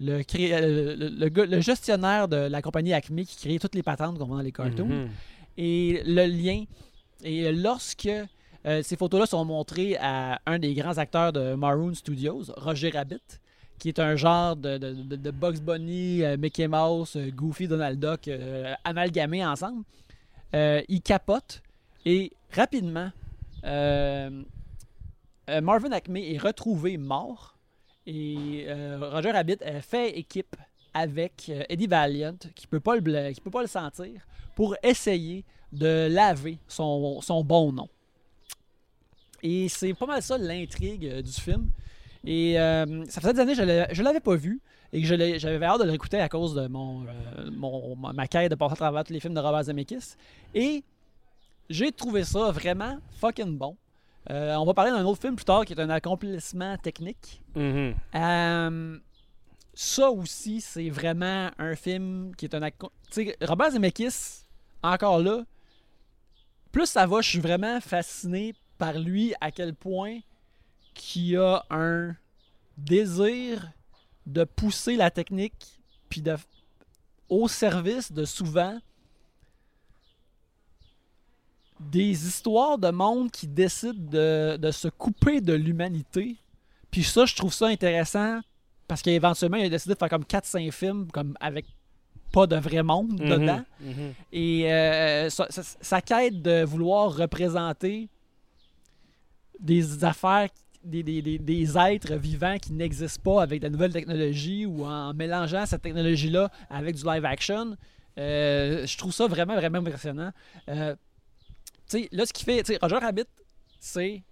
le gestionnaire de la compagnie Acme qui crée toutes les patentes qu'on voit dans les cartoons. Et le lien... Et lorsque ces photos-là sont montrées à un des grands acteurs de Maroon Studios, Roger Rabbit, qui est un genre de Bugs Bunny, Mickey Mouse, Goofy, Donald Duck amalgamés ensemble, il capote et rapidement, Marvin Acme est retrouvé mort et Roger Rabbit fait équipe avec Eddie Valiant, qui peut pas le sentir, pour essayer de laver son bon nom. Et c'est pas mal ça l'intrigue du film. Et ça faisait des années que je l'avais pas vu et que j'avais hâte de le réécouter à cause de ma quête de passer à travers tous les films de Robert Zemeckis. Et j'ai trouvé ça vraiment fucking bon. On va parler d'un autre film plus tard qui est un accomplissement technique. Ça aussi, c'est vraiment un film qui est un... Tu sais, Robert Zemeckis, encore là, plus ça va, je suis vraiment fasciné par lui à quel point qu'il a un désir de pousser la technique puis au service de souvent des histoires de monde qui décident de se couper de l'humanité. Puis ça, je trouve ça intéressant parce qu'éventuellement, il a décidé de faire comme 4-5 films comme avec pas de vrai monde dedans. Et sa quête de vouloir représenter des affaires, des êtres vivants qui n'existent pas avec de la nouvelle technologie ou en mélangeant cette technologie-là avec du live action, je trouve ça vraiment, vraiment impressionnant. Là, ce qu'il fait, Roger Rabbit, c'est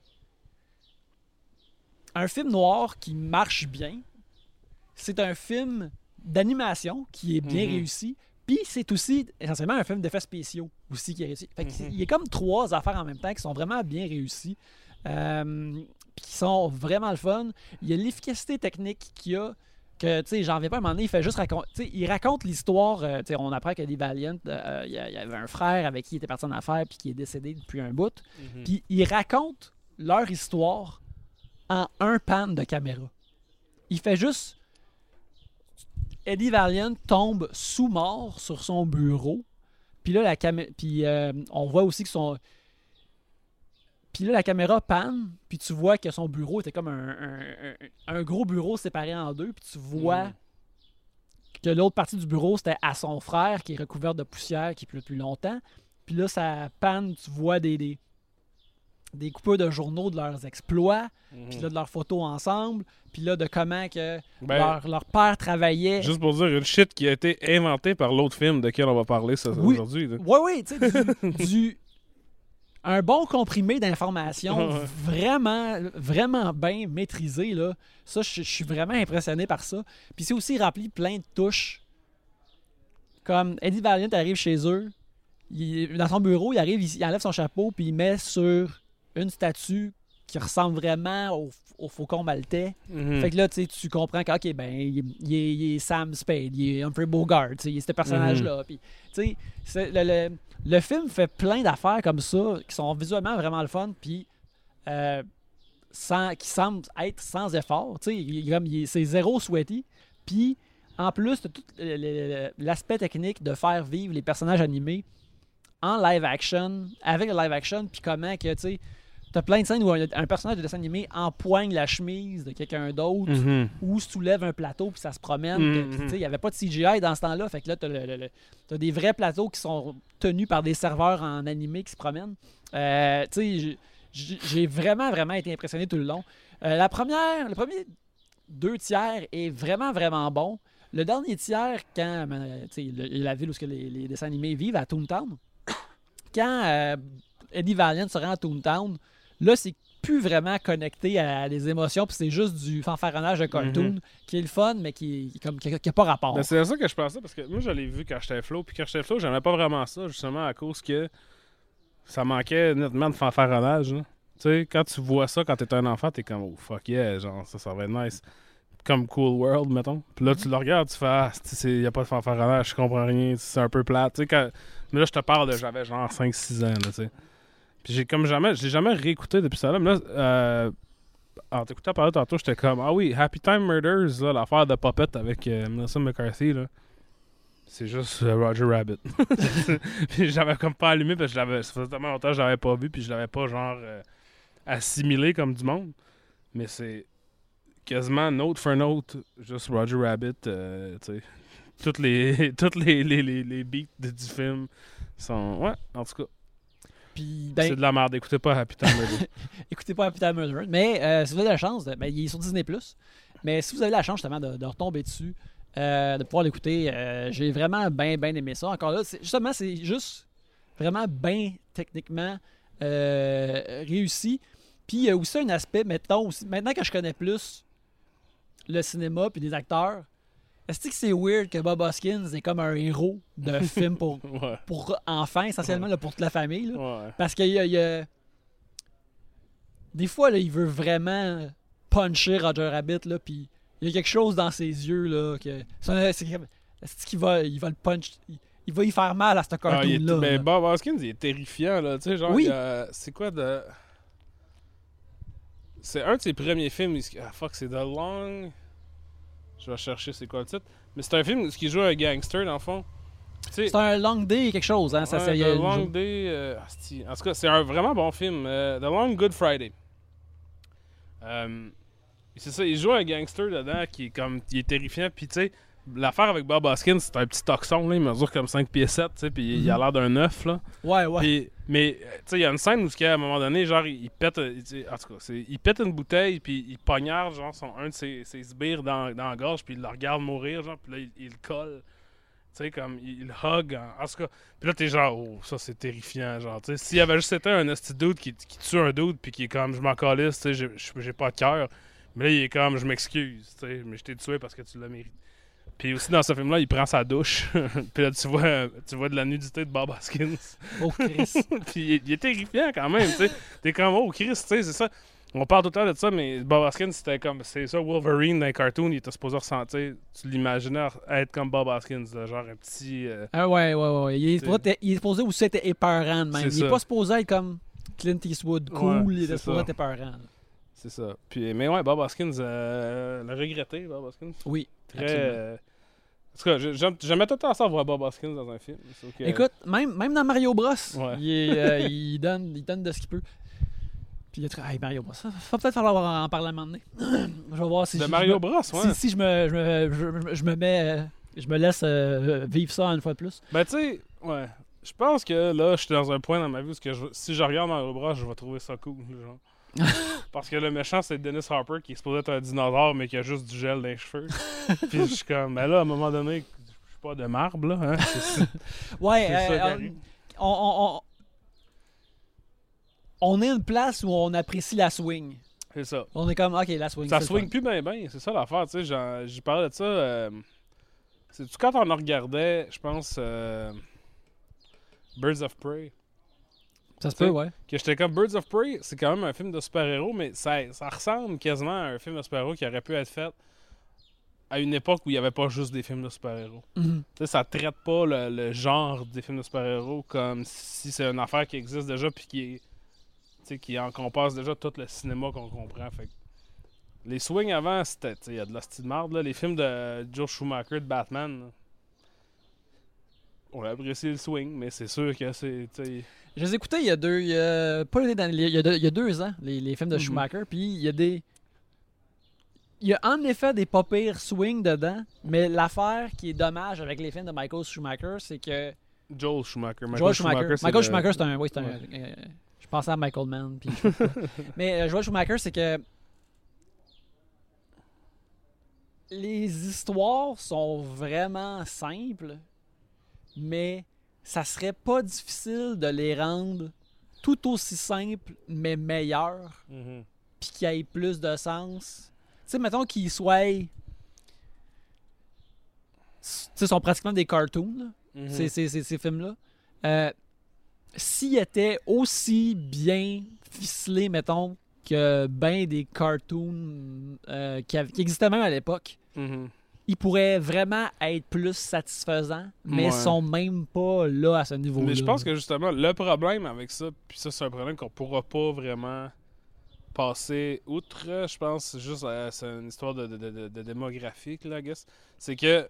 un film noir qui marche bien. C'est un film d'animation qui est bien réussi. Puis c'est aussi essentiellement un film d'effets spéciaux aussi qui est réussi. Fait il y a comme 3 affaires en même temps qui sont vraiment bien réussies. Puis qui sont vraiment le fun. Il y a l'efficacité technique qu'il y a que, tu sais, j'en reviens pas à un moment donné, il fait juste raconter, il raconte l'histoire, on apprend qu'Eddie Valiant, il y avait un frère avec qui il était parti en affaires puis qui est décédé depuis un bout. Puis il raconte leur histoire en un pan de caméra. Il fait juste... Eddie Valiant tombe sous-mort sur son bureau. Puis là, on voit aussi que son... Puis là, la caméra panne, puis tu vois que son bureau était comme un gros bureau séparé en deux, puis tu vois que l'autre partie du bureau, c'était à son frère, qui est recouvert de poussière, qui pleut depuis longtemps. Puis là, ça panne, tu vois des coupures de journaux de leurs exploits, puis là, de leurs photos ensemble, puis là, de comment que leur père travaillait. Juste pour dire, une shit qui a été inventée par l'autre film de quel on va parler aujourd'hui. Oui, tu sais, un bon comprimé d'informations vraiment, vraiment bien maîtrisé, là. Ça, je suis vraiment impressionné par ça. Puis c'est aussi rempli plein de touches. Comme Eddie Valiant arrive chez eux, dans son bureau, il arrive, il enlève son chapeau, puis il met sur une statue qui ressemble vraiment au Faucon Maltais. Fait que là, tu comprends que, OK, ben, il est Sam Spade, il est Humphrey Bogart, il est ce personnage-là. Puis, tu sais, le film fait plein d'affaires comme ça qui sont visuellement vraiment le fun, puis qui semblent être sans effort. Tu sais, c'est zéro sweaty. Puis, en plus de tout l'aspect technique de faire vivre les personnages animés en live action, avec le live action, puis comment que, tu sais, t'as plein de scènes où un personnage de dessin animé empoigne la chemise de quelqu'un d'autre ou soulève un plateau puis ça se promène. Il n'y avait pas de CGI dans ce temps-là. Fait que là, t'as des vrais plateaux qui sont tenus par des serveurs en animé qui se promènent. J'ai vraiment, vraiment été impressionné tout le long. Le premier 2 tiers est vraiment, vraiment bon. Le dernier tiers, quand la ville où les dessins animés vivent, à Toontown, quand Eddie Valiant se rend à Toontown, là, c'est plus vraiment connecté à des émotions, puis c'est juste du fanfaronnage de cartoon qui est le fun, mais qui a pas rapport. Ben, c'est à ça que je pensais, parce que moi, je l'ai vu quand j'étais flow, puis quand j'étais flow, j'aimais pas vraiment ça, justement, à cause que ça manquait nettement de fanfaronnage. Tu sais, quand tu vois ça quand t'es un enfant, t'es comme, oh fuck yeah, genre, ça va être nice. Comme Cool World, mettons. Puis là, tu le regardes, tu fais, il n'y a pas de fanfaronnage, je comprends rien, c'est un peu plate. Tu sais, mais là, je te parle de j'avais genre 5-6 ans, là, tu sais. Puis je l'ai jamais réécouté depuis ça. Là, mais là, en t'écoutant parler tantôt, j'étais comme, ah oui, Happy Time Murders, là, l'affaire de Puppet avec Melissa McCarthy, là. C'est juste Roger Rabbit. Puis j'avais comme pas allumé parce que ça faisait tellement longtemps que je l'avais pas vu, puis je l'avais pas, genre, assimilé comme du monde. Mais c'est quasiment note for note, juste Roger Rabbit, tu sais. Toutes les beats du film sont... Ouais, en tout cas. Puis, c'est de la merde. Écoutez pas Happy Time Murder. Écoutez pas Happy Time Murder. Mais si vous avez la chance, il est sur Disney+. Mais si vous avez la chance justement de retomber dessus, de pouvoir l'écouter, j'ai vraiment bien aimé ça. Encore là, c'est juste vraiment bien techniquement réussi. Puis il y a aussi un aspect, mettons, maintenant que je connais plus le cinéma puis des acteurs, est-ce que c'est weird que Bob Hoskins est comme un héros de film pour enfants, essentiellement, là, pour toute la famille? Là? Ouais. Parce qu'il y a... Des fois, là, il veut vraiment puncher Roger Rabbit, là, puis il y a quelque chose dans ses yeux, là, que... Est-ce qu'il va le punch... Il va y faire mal à ce cartoon-là. Mais Bob Hoskins, il est terrifiant, là, tu sais, genre, oui. C'est quoi de... C'est un de ses premiers films, c'est The Long... Je vais chercher c'est quoi le titre. Mais c'est un film qui joue un gangster, dans le fond. T'sais, c'est un Long Day quelque chose, hein? The Long Day... en tout cas, c'est un vraiment bon film. The Long Good Friday. C'est ça, il joue un gangster dedans qui est terrifiant. Puis tu sais, l'affaire avec Bob Hoskins, c'est un petit toxon, là, il mesure comme 5 pieds 7, tu sais, puis il a l'air d'un œuf, là. Ouais. Puis, mais, tu sais, il y a une scène où, à un moment donné, genre, il pète, en tout cas, il pète une bouteille, puis il poignarde, genre, un de ses sbires dans la gorge, puis il le regarde mourir, genre, puis là, il le colle. Tu sais, comme, il le hug, en tout cas. Puis là, t'es genre, oh, ça, c'est terrifiant, genre, tu sais. S'il y avait juste été un esti dude qui tue un dude, puis qui est comme, je m'en calisse, tu sais, j'ai pas de cœur. Mais là, il est comme, je m'excuse, tu sais, mais je t'ai tué parce que tu l'as mérité. Puis aussi, dans ce film-là, il prend sa douche. Puis là, tu vois de la nudité de Bob Hoskins. Oh, Chris. Puis il est terrifiant quand même, tu sais. T'es comme, oh, Chris, tu sais, c'est ça. On parle tout le temps de ça, mais Bob Hoskins, c'était comme, c'est ça, Wolverine dans les cartoons, il était supposé ressentir, tu l'imaginais être comme Bob Hoskins, là, genre un petit... Ouais. Il est supposé aussi être épeurant de même. Il est pas supposé être comme Clint Eastwood, cool, ouais, il est supposé être épeurant. C'est ça. Puis, mais ouais, Bob Hoskins, le regretté, Bob Hoskins. Oui, très... En tout cas, j'aimais tout le temps ça voir Bob Hoskins dans un film. Écoute, même dans Mario Bros, ouais. il donne de ce qu'il peut. Puis Mario Bros, ça va peut-être falloir en parler à un moment donné. Je vais voir si Mario Bros, ouais. Si je me mets... je me laisse vivre ça une fois de plus. Ben tu sais, ouais. Je pense que là, je suis dans un point dans ma vie où si je regarde Mario Bros, je vais trouver ça cool, genre. Parce que le méchant, c'est Dennis Hopper qui est supposé être un dinosaure, mais qui a juste du gel dans les cheveux. Puis je suis comme, ben là, à un moment donné, je suis pas de marbre, là. Hein? Ouais, on est une place où on apprécie la swing. C'est ça. On est comme, ok, la swing. Ça swing plus ben, c'est ça l'affaire, tu sais. J'ai parlé de ça. C'est quand on en regardait, je pense, Birds of Prey. Ça se peut, ouais. Que j'étais comme Birds of Prey, c'est quand même un film de super-héros, mais ça ressemble quasiment à un film de super-héros qui aurait pu être fait à une époque où il n'y avait pas juste des films de super-héros. Mm-hmm. Ça traite pas le genre des films de super-héros comme si c'est une affaire qui existe déjà puis qui encompasse déjà tout le cinéma qu'on comprend. Fait que les swings avant, c'était, il y a de la style marde, là. Les films de Joe Schumacher de Batman, là, on a apprécié le swing, mais c'est sûr que c'est... Je les ai écoutés il y a deux... pas il y a 2 ans, les films de Schumacher, puis il y a des... Il y a en effet des pas pires swings dedans, mais l'affaire qui est dommage avec les films de Michael Schumacher, c'est que... Joel Schumacher. Michael Schumacher, c'est un... Oui, c'est un... Ouais. Je pensais à Michael Mann. Puis mais Joel Schumacher, c'est que... Les histoires sont vraiment simples, mais ça serait pas difficile de les rendre tout aussi simples, mais meilleurs, Mhm. puis qu'il y ait plus de sens. Tu sais, mettons qu'ils soient... Tu sais, sont pratiquement des cartoons, là, Mhm. ces films-là. S'ils étaient aussi bien ficelés, mettons, que ben des cartoons qui existaient même à l'époque, Mhm. ils pourraient vraiment être plus satisfaisants, mais Ouais. sont même pas là à ce niveau-là. Mais je pense que justement, le problème avec ça, puis ça, c'est un problème qu'on pourra pas vraiment passer outre, je pense, c'est juste c'est une histoire de démographique, là, I guess. C'est que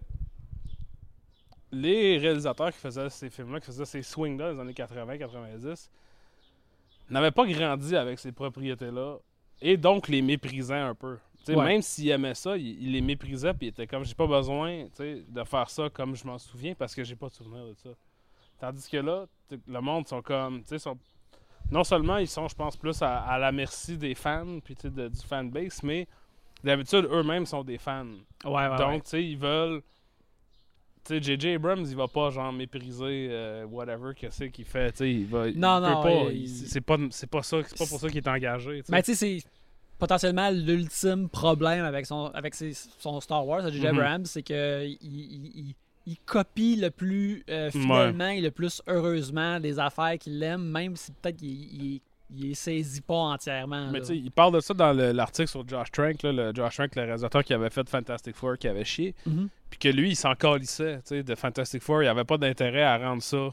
les réalisateurs qui faisaient ces films-là, qui faisaient ces swings-là dans les années 80-90, n'avaient pas grandi avec ces propriétés-là, et donc les méprisaient un peu. T'sais, Ouais. Même s'ils aimaient ça, ils les méprisaient, puis ils étaient comme, j'ai pas besoin de faire ça comme je m'en souviens, parce que j'ai pas de souvenir de ça. Tandis que là, le monde sont comme, non seulement ils sont, je pense, plus à la merci des fans, puis du fanbase, mais d'habitude, eux-mêmes sont des fans. Ouais. Donc, ils veulent... Tu sais, J.J. Abrams, il va pas, genre, mépriser whatever que c'est qu'il fait, tu sais, il va... Non, il peut non, pas, il- c'est pas ça, c'est pas pour ça qu'il est engagé, tu sais. Mais tu sais, c'est potentiellement l'ultime problème avec son Star Wars, J.J. Mhm. Abrams, c'est que il copie le plus fidèlement et le plus heureusement des affaires qu'il aime, même si peut-être qu'il les saisit pas entièrement. Mais là. tu sais, il parle de ça dans l'article sur Josh Trank, là, Josh Trank, le réalisateur qui avait fait Fantastic Four, qui avait chié, Mhm. puis que lui, il s'en calissait, tu sais, de Fantastic Four, il avait pas d'intérêt à rendre ça...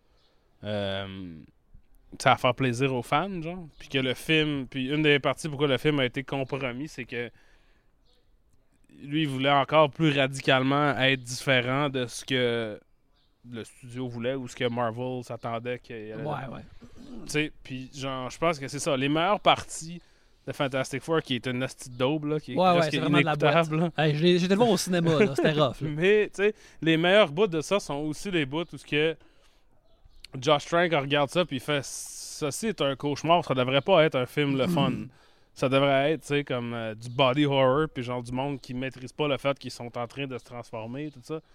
tu sais, à faire plaisir aux fans, genre. Puis que le film... Puis une des parties pourquoi le film a été compromis, c'est que lui, il voulait encore plus radicalement être différent de ce que le studio voulait ou ce que Marvel s'attendait qu'il allait. Ouais. Tu sais, puis genre, je pense que c'est ça. Les meilleures parties de Fantastic Four, qui est une hostie de daube, là, qui est Ouais, presque c'est vraiment de la boîte. inécoutable, là. Hey, j'étais le voir au cinéma, là, c'était rough. Là. Mais, tu sais, les meilleurs bouts de ça sont aussi les bouts où ce que Josh Trank regarde ça puis il fait ceci est un cauchemar, ça devrait pas être un film le fun. Ça devrait être, tu sais, comme du body horror puis genre du monde qui maîtrise pas le fait qu'ils sont en train de se transformer, tout ça.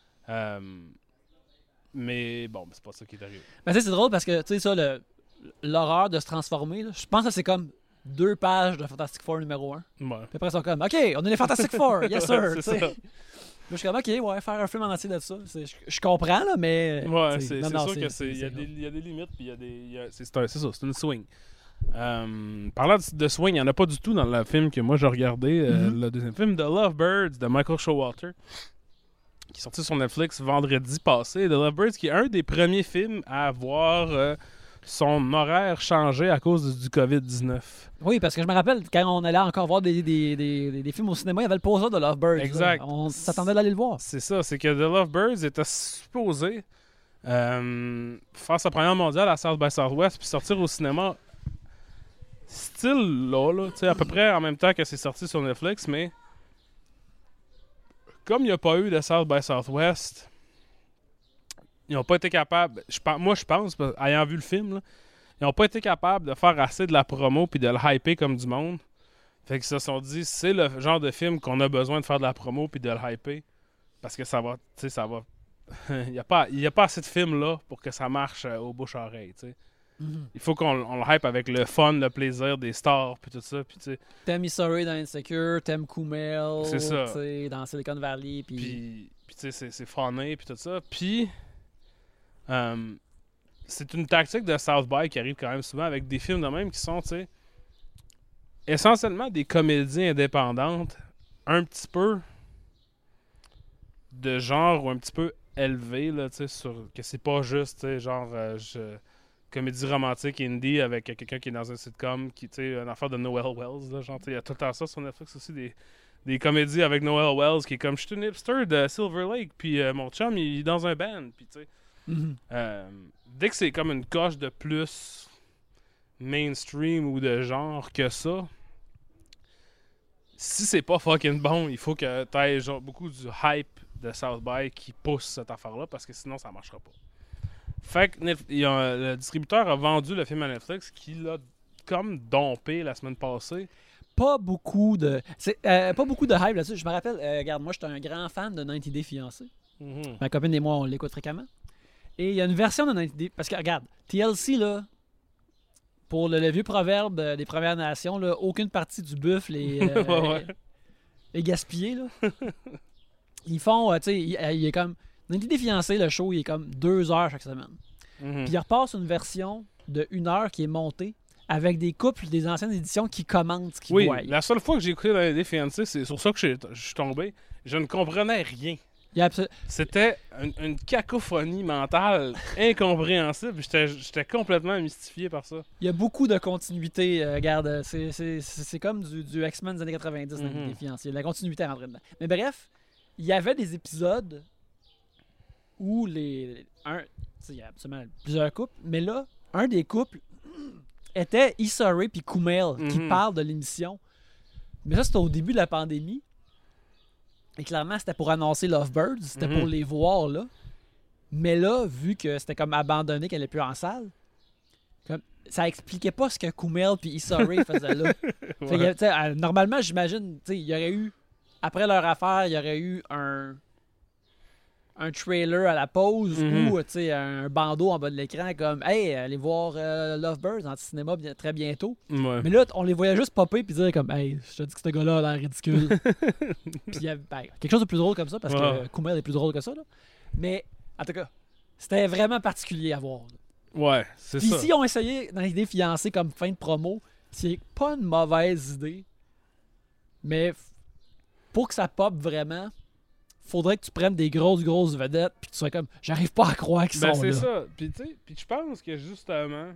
Mais bon, c'est pas ça qui est arrivé. Mais tu sais, c'est drôle parce que, tu sais, ça, l'horreur de se transformer, là, je pense que c'est comme 2 pages de Fantastic Four numéro 1. Ouais. Puis après, ils sont comme, OK, on est les Fantastic Four, yes sir. C'est tu sais. ça. Là, je suis comme, OK, ouais, faire un film en entier de ça. Je comprends, là, mais. Ouais, tu sais, c'est non, sûr que c'est- il y a c'est- des limites puis c'est ça, c'est une swing. Parlant de swing, il n'y en a pas du tout dans le film que moi j'ai regardé, le deuxième film, The Lovebirds de Michael Showalter, qui est sorti sur Netflix vendredi passé. The Lovebirds, qui est un des premiers films à avoir son horaire changé à cause du COVID-19. Oui, parce que je me rappelle, quand on allait encore voir des films au cinéma, il y avait le poster de Lovebirds. Exact. Là. On s'attendait d'aller le voir. C'est ça, c'est que The Lovebirds était supposé faire sa première mondiale à South by Southwest puis sortir au cinéma style là, tu sais, à peu près en même temps que c'est sorti sur Netflix, mais comme il n'y a pas eu de South by Southwest, ils n'ont pas été capables, moi je pense, ayant vu le film, là, ils n'ont pas été capables de faire assez de la promo puis de le hyper comme du monde. Fait qu'ils se sont dit, c'est le genre de film qu'on a besoin de faire de la promo puis de le hyper. Parce que ça va, tu sais, ça va... Il n'y a pas assez de films là pour que ça marche au bouche-oreille, tu sais. Il faut qu'on le hype avec le fun, le plaisir des stars, puis tout ça, puis tu sais. T'aimes Missouri dans Insecure, t'aimes Kumail, C'est ça. tu sais, dans Silicon Valley, puis... Puis tu sais, c'est funny, puis tout ça. Puis, c'est une tactique de South By qui arrive quand même souvent avec des films de même qui sont, tu sais, essentiellement des comédies indépendantes, un petit peu de genre ou un petit peu élevé, là, tu sais, sur que c'est pas juste, tu sais, genre comédie romantique indie avec quelqu'un qui est dans un sitcom, qui, tu sais, une affaire de Noel Wells, là, genre, tu sais, il y a tout le temps ça sur Netflix aussi, des comédies avec Noel Wells qui est comme, je suis une hipster de Silver Lake, puis mon chum, il est dans un band, puis tu sais, Mhm. Dès que c'est comme une coche de plus mainstream ou de genre que ça, si c'est pas fucking bon, il faut que t'aies genre beaucoup du hype de South by qui pousse cette affaire-là parce que sinon ça marchera pas. Fait que le distributeur a vendu le film à Netflix qui l'a comme dompé la semaine passée. Pas beaucoup de hype là-dessus. Je me rappelle, regarde, moi, j'étais un grand fan de 90 Day Fiancé. Ma copine et moi, on l'écoute fréquemment. Et il y a une version de 90 Day... Parce que, regarde, TLC, là, pour le vieux proverbe des Premières Nations, là, aucune partie du buffle est gaspillée, là. Ils font, tu sais, il est comme... 90 Day Fiancé, le show, il est comme 2 heures chaque semaine. Puis il repasse une version de 1 heure qui est montée avec des couples des anciennes éditions qui commentent ce qu'ils voient. La seule fois que j'ai écouté dans les Fiancés, c'est sur ça que je suis tombé. Je ne comprenais rien. C'était une cacophonie mentale incompréhensible. J'étais complètement mystifié par ça. Il y a beaucoup de continuité. Regarde, c'est comme du X-Men des années 90 dans les Fiancés. La continuité est rentrée dedans. Mais bref, il y avait des épisodes où il y a absolument plusieurs couples, mais là, un des couples était Issa Rae puis Kumail qui parlent de l'émission. Mais ça, c'était au début de la pandémie. Et clairement, c'était pour annoncer Lovebirds. C'était pour les voir, là. Mais là, vu que c'était comme abandonné, qu'elle n'est plus en salle, ça expliquait pas ce que Kumail puis Issa Rae faisaient là. Fait que, normalement, j'imagine, il y aurait eu, après leur affaire, il y aurait eu un trailer à la pause ou un bandeau en bas de l'écran comme « Hey, allez voir Lovebirds en cinéma très bientôt. » Mais là, on les voyait juste popper puis dire comme « Hey, je te dis que ce gars-là a l'air ridicule. » Puis il y avait quelque chose de plus drôle comme ça parce que Kumail est plus drôle que ça. Là. Mais en tout cas, c'était vraiment particulier à voir. Là. Ouais, c'est ça. Puis si on essayait dans l'idée fiancée comme fin de promo, c'est pas une mauvaise idée. Mais pour que ça pop vraiment, faudrait que tu prennes des grosses vedettes puis que tu sois comme j'arrive pas à croire qu'ils sont là. C'est ça. Puis tu sais, je pense que justement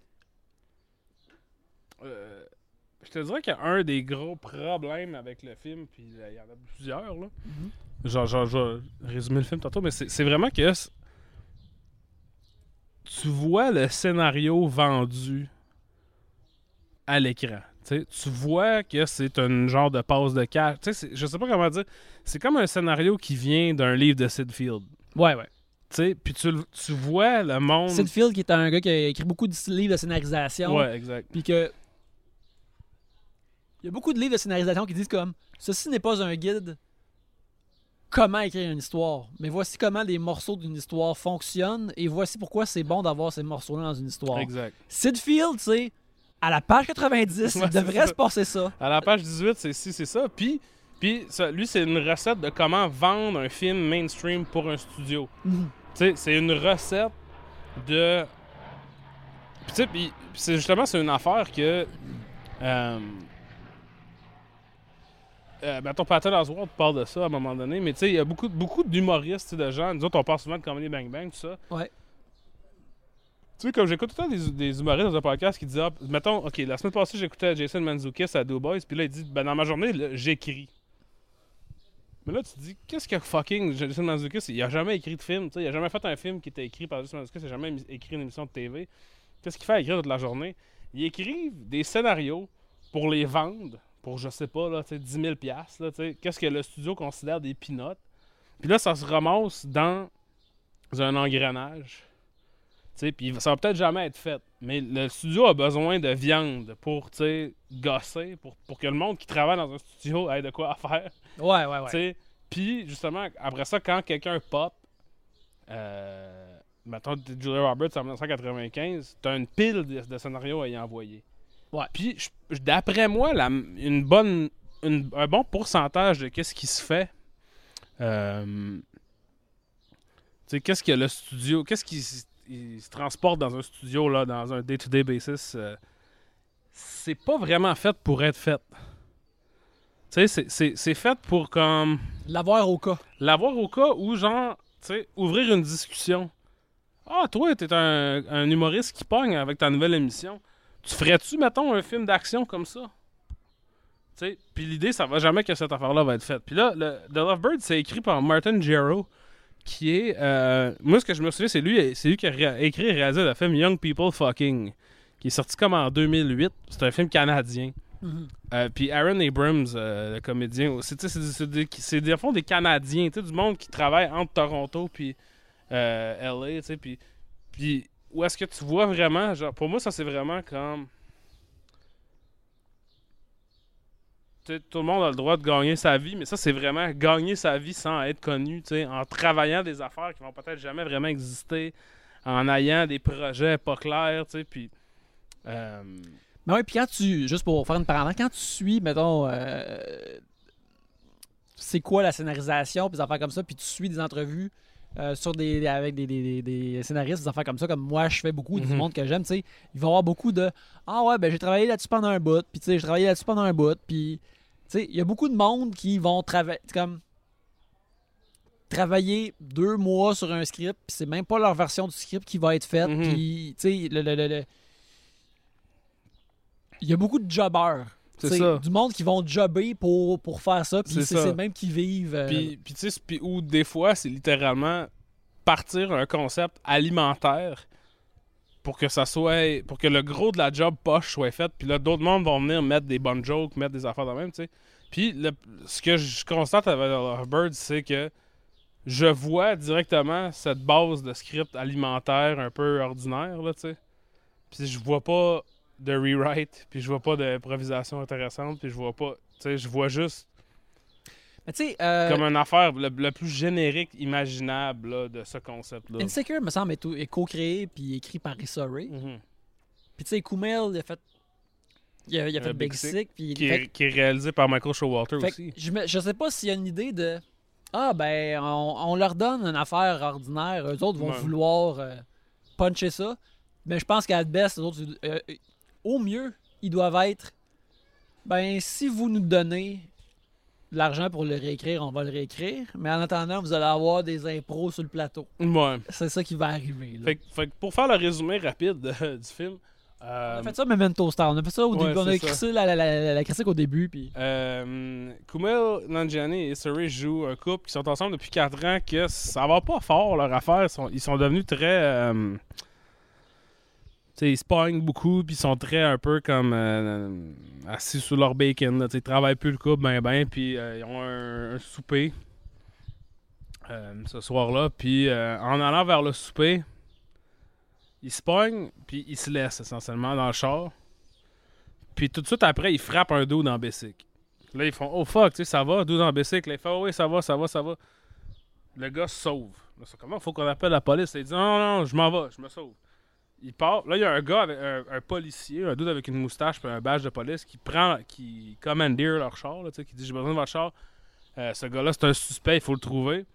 je te dirais qu'il y a un des gros problèmes avec le film, puis il y en a plusieurs là. Genre je vais résumer le film tantôt, mais c'est vraiment que tu vois le scénario vendu à l'écran. T'sais, tu vois que c'est un genre de passe de cash. Je sais pas comment dire. C'est comme un scénario qui vient d'un livre de Sid Field. Ouais. Puis tu vois le monde... Sid Field, qui est un gars qui a écrit beaucoup de livres de scénarisation. Ouais, exact. Puis que... Il y a beaucoup de livres de scénarisation qui disent comme « Ceci n'est pas un guide comment écrire une histoire, mais voici comment les morceaux d'une histoire fonctionnent et voici pourquoi c'est bon d'avoir ces morceaux-là dans une histoire. » Exact. Sid Field, tu sais... À la page 90, il devrait se passer ça. À la page 18, c'est ça. Puis ça, lui, c'est une recette de comment vendre un film mainstream pour un studio. Tu sais, c'est une recette de... Puis c'est justement, c'est une affaire que... Mettons, Patton Oswalt parle de ça à un moment donné, mais tu sais, il y a beaucoup d'humoristes, de gens. Nous autres, on parle souvent de Comedy Bang Bang, tout ça. Ouais. Tu sais, comme j'écoute tout le temps des humoristes dans un podcast qui disent mettons, OK, la semaine passée, j'écoutais Jason Mantzoukas à Do Boys, puis là, il dit dans ma journée, là, j'écris. Mais là, tu te dis, qu'est-ce que fucking Jason Mantzoukas, il a jamais écrit de film, tu sais, il a jamais fait un film qui était écrit par Jason Mantzoukas, il a jamais écrit une émission de TV. Qu'est-ce qu'il fait à écrire toute la journée? Il écrit des scénarios pour les vendre, pour, je sais pas, là, 10 000 $, là, qu'est-ce que le studio considère des peanuts. Puis là, ça se ramasse dans un engrenage. Puis ça va peut-être jamais être fait. Mais le studio a besoin de viande pour gosser, pour que le monde qui travaille dans un studio ait de quoi à faire. Ouais. Puis justement, après ça, quand quelqu'un pop, mettons Julia Roberts en 1995, t'as une pile de scénarios à y envoyer. Ouais. Puis d'après moi, un bon pourcentage de qu'est-ce qui se fait. Qu'est-ce que le studio. Qu'est-ce qui il se transporte dans un studio, là, dans un day-to-day basis, c'est pas vraiment fait pour être fait. Tu sais, c'est fait pour comme... L'avoir au cas. L'avoir au cas où, genre, tu sais, ouvrir une discussion. Ah, toi, t'es un humoriste qui pogne avec ta nouvelle émission. Tu ferais-tu, mettons, un film d'action comme ça? Tu sais, puis l'idée, ça va jamais que cette affaire-là va être faite. Puis là, The Lovebird, c'est écrit par Martin Gero, qui est... moi, ce que je me souviens, c'est lui qui a écrit et réalisé le film Young People Fucking, qui est sorti comme en 2008. C'est un film canadien. Puis Aaron Abrams, le comédien aussi, c'est des fond des Canadiens, du monde qui travaille entre Toronto puis LA, puis où est-ce que tu vois vraiment, genre, pour moi, ça c'est vraiment comme... Tout le monde a le droit de gagner sa vie, mais ça, c'est vraiment gagner sa vie sans être connu, en travaillant des affaires qui vont peut-être jamais vraiment exister, en ayant des projets pas clairs, puis... Mais oui, puis quand tu, juste pour faire une parenthèse, quand tu suis, mettons, c'est quoi la scénarisation, puis des affaires comme ça, puis tu suis des entrevues avec des scénaristes, des affaires comme ça, comme moi je fais beaucoup du monde que j'aime, tu sais, il va y avoir beaucoup de « Ah ouais, ben j'ai travaillé là-dessus pendant un bout, puis tu sais, j'ai travaillé là-dessus pendant un bout, puis tu sais, il y a beaucoup de monde qui vont travailler 2 mois sur un script, puis c'est même pas leur version du script qui va être faite, puis tu sais, il y a beaucoup de jobbers. C'est ça. Du monde qui vont jobber pour faire ça, puis c'est le même qui vivent. Puis tu sais, ou des fois, c'est littéralement partir un concept alimentaire pour que ça soit... pour que le gros de la job poche soit fait, puis là, d'autres mondes vont venir mettre des bonnes jokes, mettre des affaires de même, tu sais. Puis ce que je constate avec Lovebird, c'est que je vois directement cette base de script alimentaire un peu ordinaire, là, tu sais. Puis je vois pas de rewrite, puis je vois pas d'improvisation intéressante, puis je vois pas... Tu sais, je vois juste... Mais tu sais... comme une affaire le plus générique imaginable là, de ce concept-là. Insecure, me semble, est co-créé puis écrit par Issa Rae. Puis tu sais, Kumail, il a fait Big Sick. Puis qui est réalisé par Michael Showalter aussi. Je sais pas s'il y a une idée de... Ah, ben, on leur donne une affaire ordinaire. Eux autres vont vouloir puncher ça. Mais je pense qu'à best, eux autres, au mieux, ils doivent être... Ben, si vous nous donnez de l'argent pour le réécrire, on va le réécrire. Mais en attendant, vous allez avoir des impros sur le plateau. Ouais. C'est ça qui va arriver. Là. Fait que pour faire le résumé rapide du film... On a fait ça Memento Star. On a fait ça au début. On a écrit ça, la critique au début. Puis... Kumail Nanjiani et Issa Rae jouent un couple qui sont ensemble depuis 4 ans, que ça va pas fort leur affaire. Ils sont devenus très... ils se pognent beaucoup, puis ils sont très un peu comme assis sous leur bacon. Là, ils travaillent plus le couple, puis ils ont un souper ce soir-là. Puis en allant vers le souper, ils se pognent, puis ils se laissent essentiellement dans le char. Puis tout de suite après, ils frappent un dos dans Bessic. Là, ils font « Oh fuck, ça va, dos dans Bessic. » Là, ils font « Oui, ça va. » Le gars se sauve. Là, c'est comment? Faut qu'on appelle la police. Il dit « Non, je m'en vais, je me sauve. » Il part. Là, il y a un gars, avec un policier, un dude avec une moustache et un badge de police qui commandeer leur char, là, qui dit « J'ai besoin de votre char. » Ce gars-là, c'est un suspect, il faut le trouver.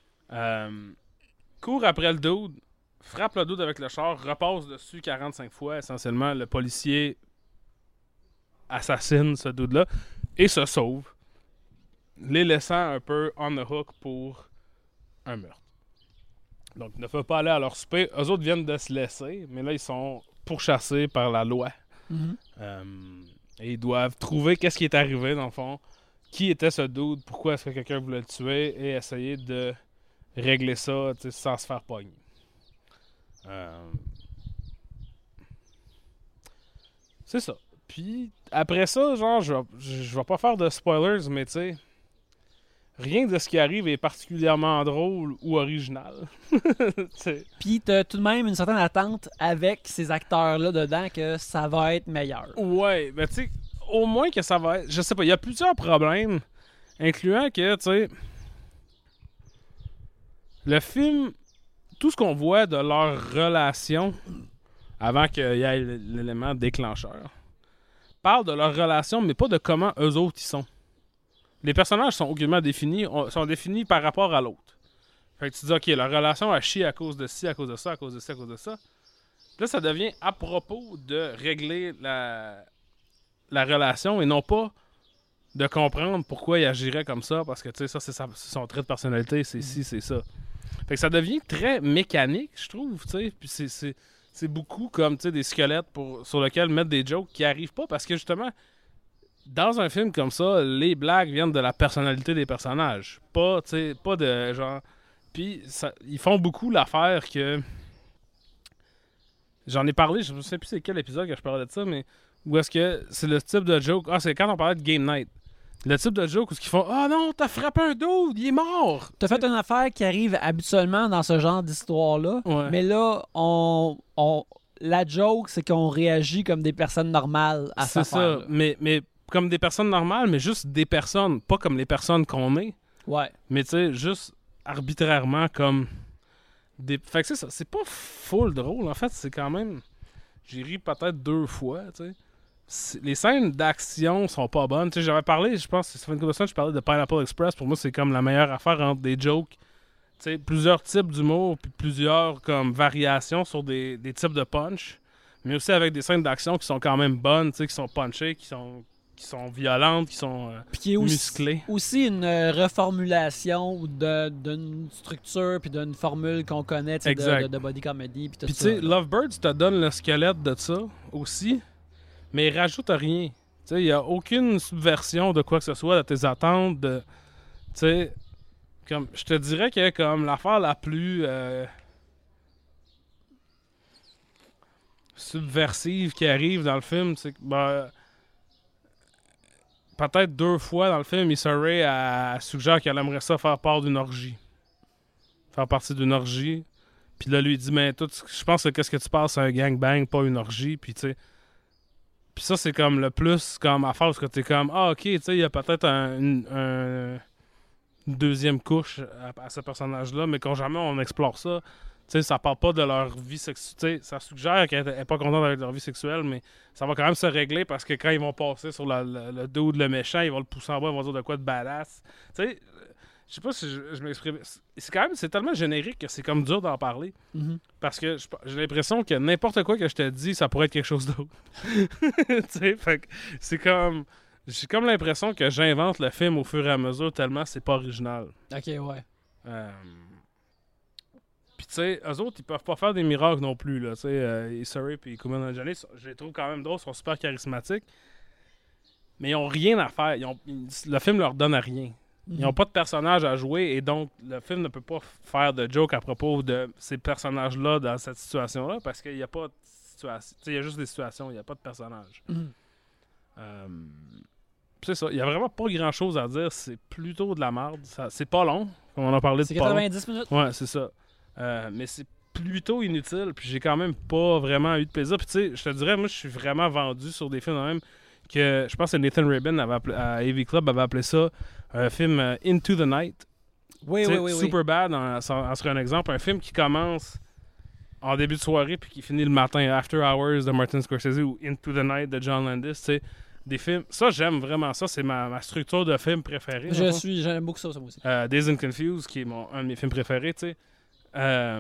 Court après le dude, frappe le dude avec le char, repasse dessus 45 fois. Essentiellement, le policier assassine ce dude-là et se sauve, les laissant un peu on the hook pour un meurtre. Donc, ils ne peuvent pas aller à leur souper. Eux autres viennent de se laisser, mais là, ils sont pourchassés par la loi. Et ils doivent trouver qu'est-ce qui est arrivé, dans le fond. Qui était ce dude? Pourquoi est-ce que quelqu'un voulait le tuer? Et essayer de régler ça sans se faire pogner. C'est ça. Puis, après ça, genre, je vais pas faire de spoilers, mais tu sais... Rien de ce qui arrive est particulièrement drôle ou original. Puis t'as tout de même une certaine attente avec ces acteurs-là dedans que ça va être meilleur. Ouais, ben tu sais, au moins que ça va être... Je sais pas, il y a plusieurs problèmes, incluant que, tu sais... Le film, tout ce qu'on voit de leur relation, avant qu'il y ait l'élément déclencheur, parle de leur relation, mais pas de comment eux autres ils sont. Les personnages sont aucunement définis, sont définis par rapport à l'autre. Fait que tu dis, OK, la relation a chié à cause de ci, à cause de ça, à cause de ci, à cause de ça. Là, ça devient à propos de régler la relation et non pas de comprendre pourquoi il agirait comme ça, parce que, tu sais, ça, c'est son trait de personnalité, c'est ci, c'est ça. Fait que ça devient très mécanique, je trouve, tu sais. Puis c'est beaucoup comme, tu sais, des squelettes sur lesquels mettre des jokes qui arrivent pas, parce que, justement... Dans un film comme ça, les blagues viennent de la personnalité des personnages. Pas de genre Puis ils font beaucoup l'affaire que... J'en ai parlé, je ne sais plus c'est quel épisode que je parlais de ça, mais où est-ce que c'est le type de joke... Ah, c'est quand on parlait de Game Night. Le type de joke où ils font « Ah non, t'as frappé un dude, il est mort! » T'as fait une affaire qui arrive habituellement dans ce genre d'histoire-là, Ouais. mais là, la joke, c'est qu'on réagit comme des personnes normales à C'est cette ça, affaire-là. mais comme des personnes normales, mais juste des personnes, pas comme les personnes qu'on est, Ouais. mais tu sais, juste arbitrairement comme des... Fait que c'est ça, c'est pas full drôle, en fait, c'est quand même... J'ai ri peut-être 2 fois, tu sais. Les scènes d'action sont pas bonnes. Tu sais, j'avais parlé, je pense, ça fait une couple de semaines, je parlais de Pineapple Express. Pour moi, c'est comme la meilleure affaire entre des jokes. Tu sais, plusieurs types d'humour, puis plusieurs comme variations sur des types de punch. Mais aussi avec des scènes d'action qui sont quand même bonnes, tu sais, qui sont punchées, qui sont violentes, qui sont Puis qui est musclées. aussi une reformulation d'une structure puis d'une formule qu'on connaît, tu sais, Exact. de body comedy puis tout Puis tu ça. sais, Lovebirds te donne le squelette de ça aussi, mais il rajoute rien. Tu sais, il n'y a aucune subversion de quoi que ce soit, de tes attentes, de... Tu sais, comme, je te dirais que comme l'affaire la plus subversive qui arrive dans le film, c'est que, ben, peut-être 2 fois dans le film, Issa Rae elle suggère qu'elle aimerait ça faire part d'une orgie. Faire partie d'une orgie. Puis là, lui, il dit, mais toi, je pense que qu'est-ce que tu penses, c'est un gangbang, pas une orgie. Puis tu sais... Puis ça, c'est comme le plus comme affaire parce que t'es comme, ah, ok, tu sais, il y a peut-être une deuxième couche à ce personnage-là, mais quand jamais on explore ça, tu sais, ça parle pas de leur vie sexuelle. Ça suggère qu'elle est pas contente avec leur vie sexuelle, mais ça va quand même se régler parce que quand ils vont passer sur le dos de le méchant, ils vont le pousser en bas, ils vont dire de quoi de badass. Tu sais, je sais pas si je m'exprime. C'est tellement générique que c'est comme dur d'en parler. Mhm. Parce que j'ai l'impression que n'importe quoi que je te dis, ça pourrait être quelque chose d'autre. Tu sais, fait que c'est comme... J'ai comme l'impression que j'invente le film au fur et à mesure tellement c'est pas original. Ok, ouais. Puis tu sais, eux autres, ils peuvent pas faire des miracles non plus, là. Tu sais, Issa Rae et Kumail Nanjiani, je les trouve quand même drôles, ils sont super charismatiques. Mais ils ont rien à faire. Le film leur donne à rien. Ils n'ont pas de personnage à jouer et donc le film ne peut pas faire de joke à propos de ces personnages-là dans cette situation-là parce qu'il n'y a pas de situation. Il y a juste des situations, il n'y a pas de personnage. Mhm. C'est ça, il n'y a vraiment pas grand-chose à dire. C'est plutôt de la merde. C'est pas long, comme on en a parlé de C'est pas long. 90 minutes. Ouais, c'est ça. Mais c'est plutôt inutile, puis j'ai quand même pas vraiment eu de plaisir. Puis tu sais, je te dirais, moi, je suis vraiment vendu sur des films même que je pense que Nathan Rabin à AV Club avait appelé ça un film Into the Night. Oui, oui, oui. Superbad en serait un exemple. Un film qui commence en début de soirée puis qui finit le matin. After Hours de Martin Scorsese ou Into the Night de John Landis. C'est des films... Ça, j'aime vraiment ça. C'est ma structure de film préférée. J'aime beaucoup ça, moi aussi. Dazed and Confused, qui est un de mes films préférés, tu sais.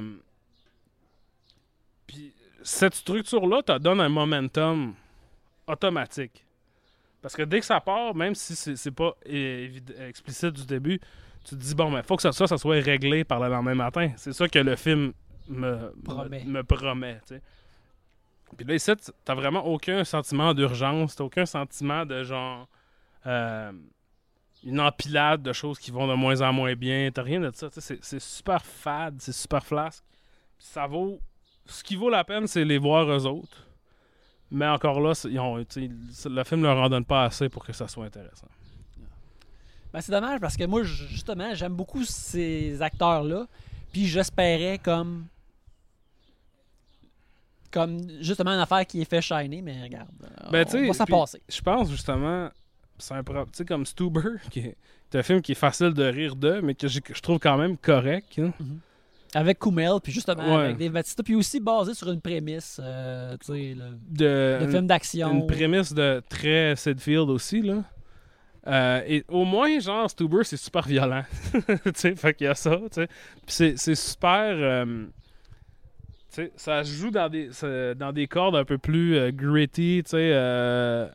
Puis cette structure-là te donne un momentum automatique. Parce que dès que ça part, même si c'est pas explicite du début, tu te dis, bon, mais faut que ça soit réglé par le lendemain matin. C'est ça que le film me promet, tu sais. Puis là, ici, t'as vraiment aucun sentiment d'urgence, t'as aucun sentiment de genre une empilade de choses qui vont de moins en moins bien, t'as rien de ça. C'est super fade, c'est super flasque. Ça vaut... Ce qui vaut la peine, c'est les voir eux autres. Mais encore là, le film ne leur en donne pas assez pour que ça soit intéressant. Ben, c'est dommage parce que moi, justement, j'aime beaucoup ces acteurs-là. Puis j'espérais comme justement une affaire qui est fait shiner, mais regarde, on va s'en passer. Je pense justement, c'est tu sais, comme Stuber, qui est un film qui est facile de rire de, mais que je trouve quand même correct. Hein. Mm-hmm. Avec Kumail, puis justement Ouais. avec Dave Bautista, puis aussi basé sur une prémisse, tu sais, de film d'action. Une prémisse de très Sidfield aussi, là. Et au moins, genre, Stuber, c'est super violent. Tu sais, fait qu'il y a ça, tu sais. Puis c'est super... tu sais, ça se joue dans des cordes un peu plus gritty, tu sais.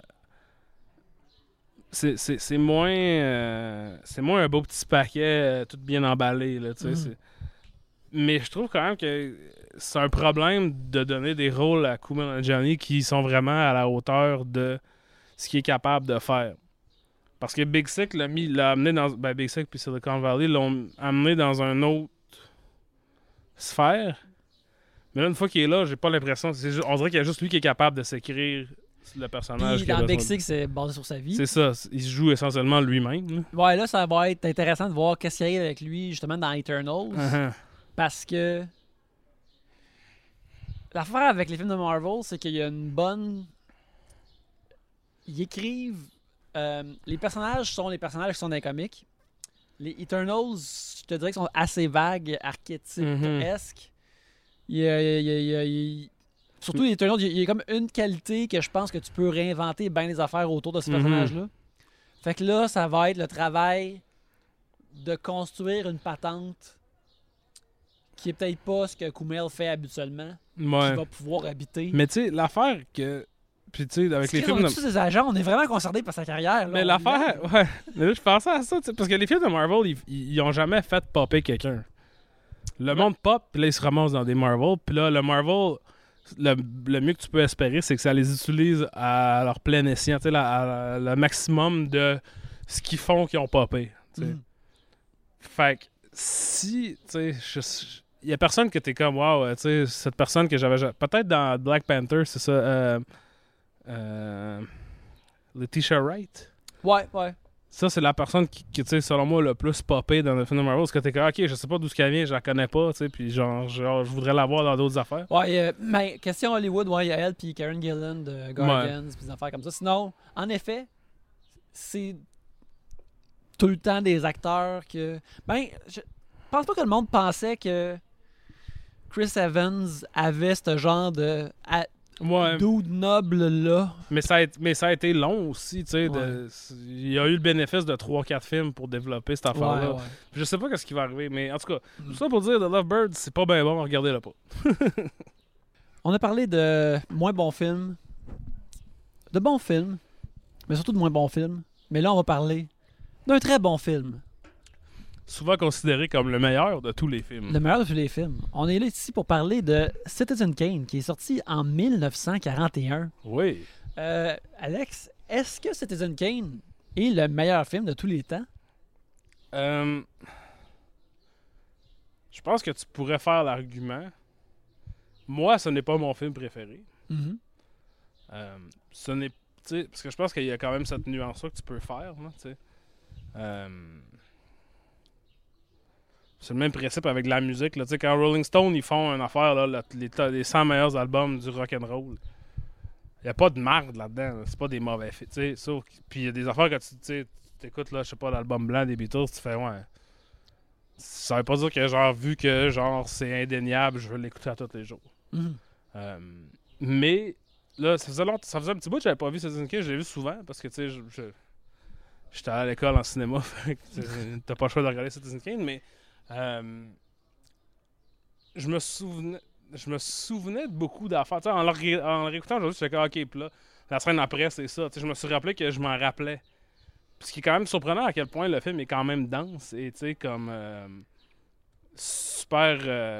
C'est moins un beau petit paquet tout bien emballé, là, tu sais. Mais je trouve quand même que c'est un problème de donner des rôles à Kumail Nanjiani qui sont vraiment à la hauteur de ce qu'il est capable de faire. Parce que Big Sick l'a amené dans... Ben, Big Sick puis Silicon Valley l'ont amené dans un autre se faire. Mais là, une fois qu'il est là, j'ai pas l'impression... On dirait qu'il y a juste lui qui est capable de s'écrire le personnage. Puis dans Big Sick, c'est basé sur sa vie. C'est ça. Il se joue essentiellement lui-même. Là. Ouais, là, ça va être intéressant de voir qu'est-ce qui arrive avec lui, justement, dans Eternals. Uh-huh. Parce que... L'affaire avec les films de Marvel, c'est qu'il y a une bonne... Ils écrivent... les personnages sont les personnages qui sont dans les comics. Les Eternals, je te dirais qu'ils sont assez vagues, archétypes-esques. Surtout les Eternals, il y a comme une qualité que je pense que tu peux réinventer bien les affaires autour de ces personnages-là. Fait que là, ça va être le travail de construire une patente qui est peut-être pas ce que Kumail fait habituellement, qui va pouvoir habiter. Mais tu sais, l'affaire que... Puis tu sais, avec les films... On est tous des agents, on est vraiment concernés par sa carrière. Là, mais l'affaire... Ouais. Mais là, je pensais à ça, parce que les films de Marvel, ils ont jamais fait popper quelqu'un. Le monde pop, puis là, ils se ramassent dans des Marvel. Puis là, le Marvel, le mieux que tu peux espérer, c'est que ça les utilise à leur plein escient, tu sais, à le maximum de ce qu'ils font qu'ils ont popé. Fait que si, tu sais, il y a personne que t'es comme, wow, tu sais, cette personne que j'avais... Peut-être dans Black Panther, c'est ça... Letitia Wright. Ouais. Ça, c'est la personne qui tu sais, selon moi, le plus popé dans le film de Marvel. Parce que t'es comme, ok, je sais pas d'où qu'elle vient, je la connais pas, tu sais, puis genre, je voudrais la voir dans d'autres affaires. Ouais, mais question Hollywood, ouais, il y a elle, puis Karen Gillan de Guardians, puis des affaires comme ça. Sinon, en effet, c'est tout le temps des acteurs que. Ben, je pense pas que le monde pensait que Chris Evans avait ce genre de. Dude noble là. Mais ça a été long aussi, tu sais. Il y a eu le bénéfice de 3-4 films pour développer cette affaire-là. Ouais. Je sais pas ce qui va arriver, mais en tout cas, tout ça pour dire The Lovebird, c'est pas bien bon, regardez-le pas. On a parlé de moins bons films, de bons films, mais surtout de moins bons films. Mais là, on va parler d'un très bon film. Souvent considéré comme le meilleur de tous les films. Le meilleur de tous les films. On est là ici pour parler de Citizen Kane, qui est sorti en 1941. Oui. Alex, est-ce que Citizen Kane est le meilleur film de tous les temps? Je pense que tu pourrais faire l'argument. Moi, ce n'est pas mon film préféré. Ce n'est... Parce que je pense qu'il y a quand même cette nuance-là que tu peux faire. Là, c'est le même principe avec la musique. Là. Quand Rolling Stone ils font une affaire, là, les 100 meilleurs albums du rock'n'roll, il n'y a pas de marde là-dedans. Là. C'est pas des mauvais films. Puis il y a des affaires que tu écoutes, je sais pas, l'album blanc des Beatles, tu fais ouais. Ça veut pas dire que genre vu que genre c'est indéniable, je veux l'écouter à tous les jours. Mais là, ça faisait un petit bout que j'avais pas vu Citizen Kane, je l'ai vu souvent parce que tu sais, j'étais à l'école en cinéma, fait que t'as pas le choix de regarder Citizen Kane, mais je me souvenais de beaucoup d'affaires. En le réécoutant aujourd'hui, je suis comme, ok, puis là, la scène après, c'est ça. Je me suis rappelé que je m'en rappelais. Puis ce qui est quand même surprenant à quel point le film est quand même dense et, tu sais, comme super...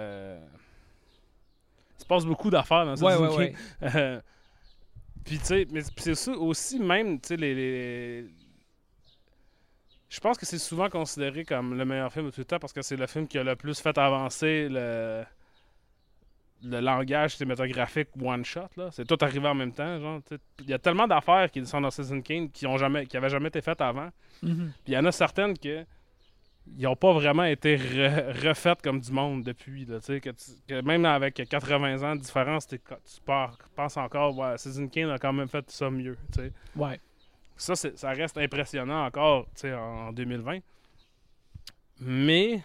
il se passe beaucoup d'affaires dans cette ouais. Puis, tu sais, mais c'est ça aussi, même, tu sais, je pense que c'est souvent considéré comme le meilleur film de tout le temps parce que c'est le film qui a le plus fait avancer le langage cinématographique one-shot. C'est tout arrivé en même temps. Il y a tellement d'affaires qui sont dans Citizen Kane qui n'avaient jamais été faites avant. Puis il y en a certaines qui n'ont pas vraiment été refaites comme du monde depuis. Là, que même avec 80 ans de différence, tu penses encore ouais, Citizen Kane a quand même fait ça mieux. T'sais. Ouais. Ça reste impressionnant encore en 2020. Mais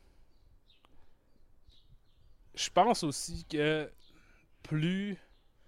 je pense aussi que plus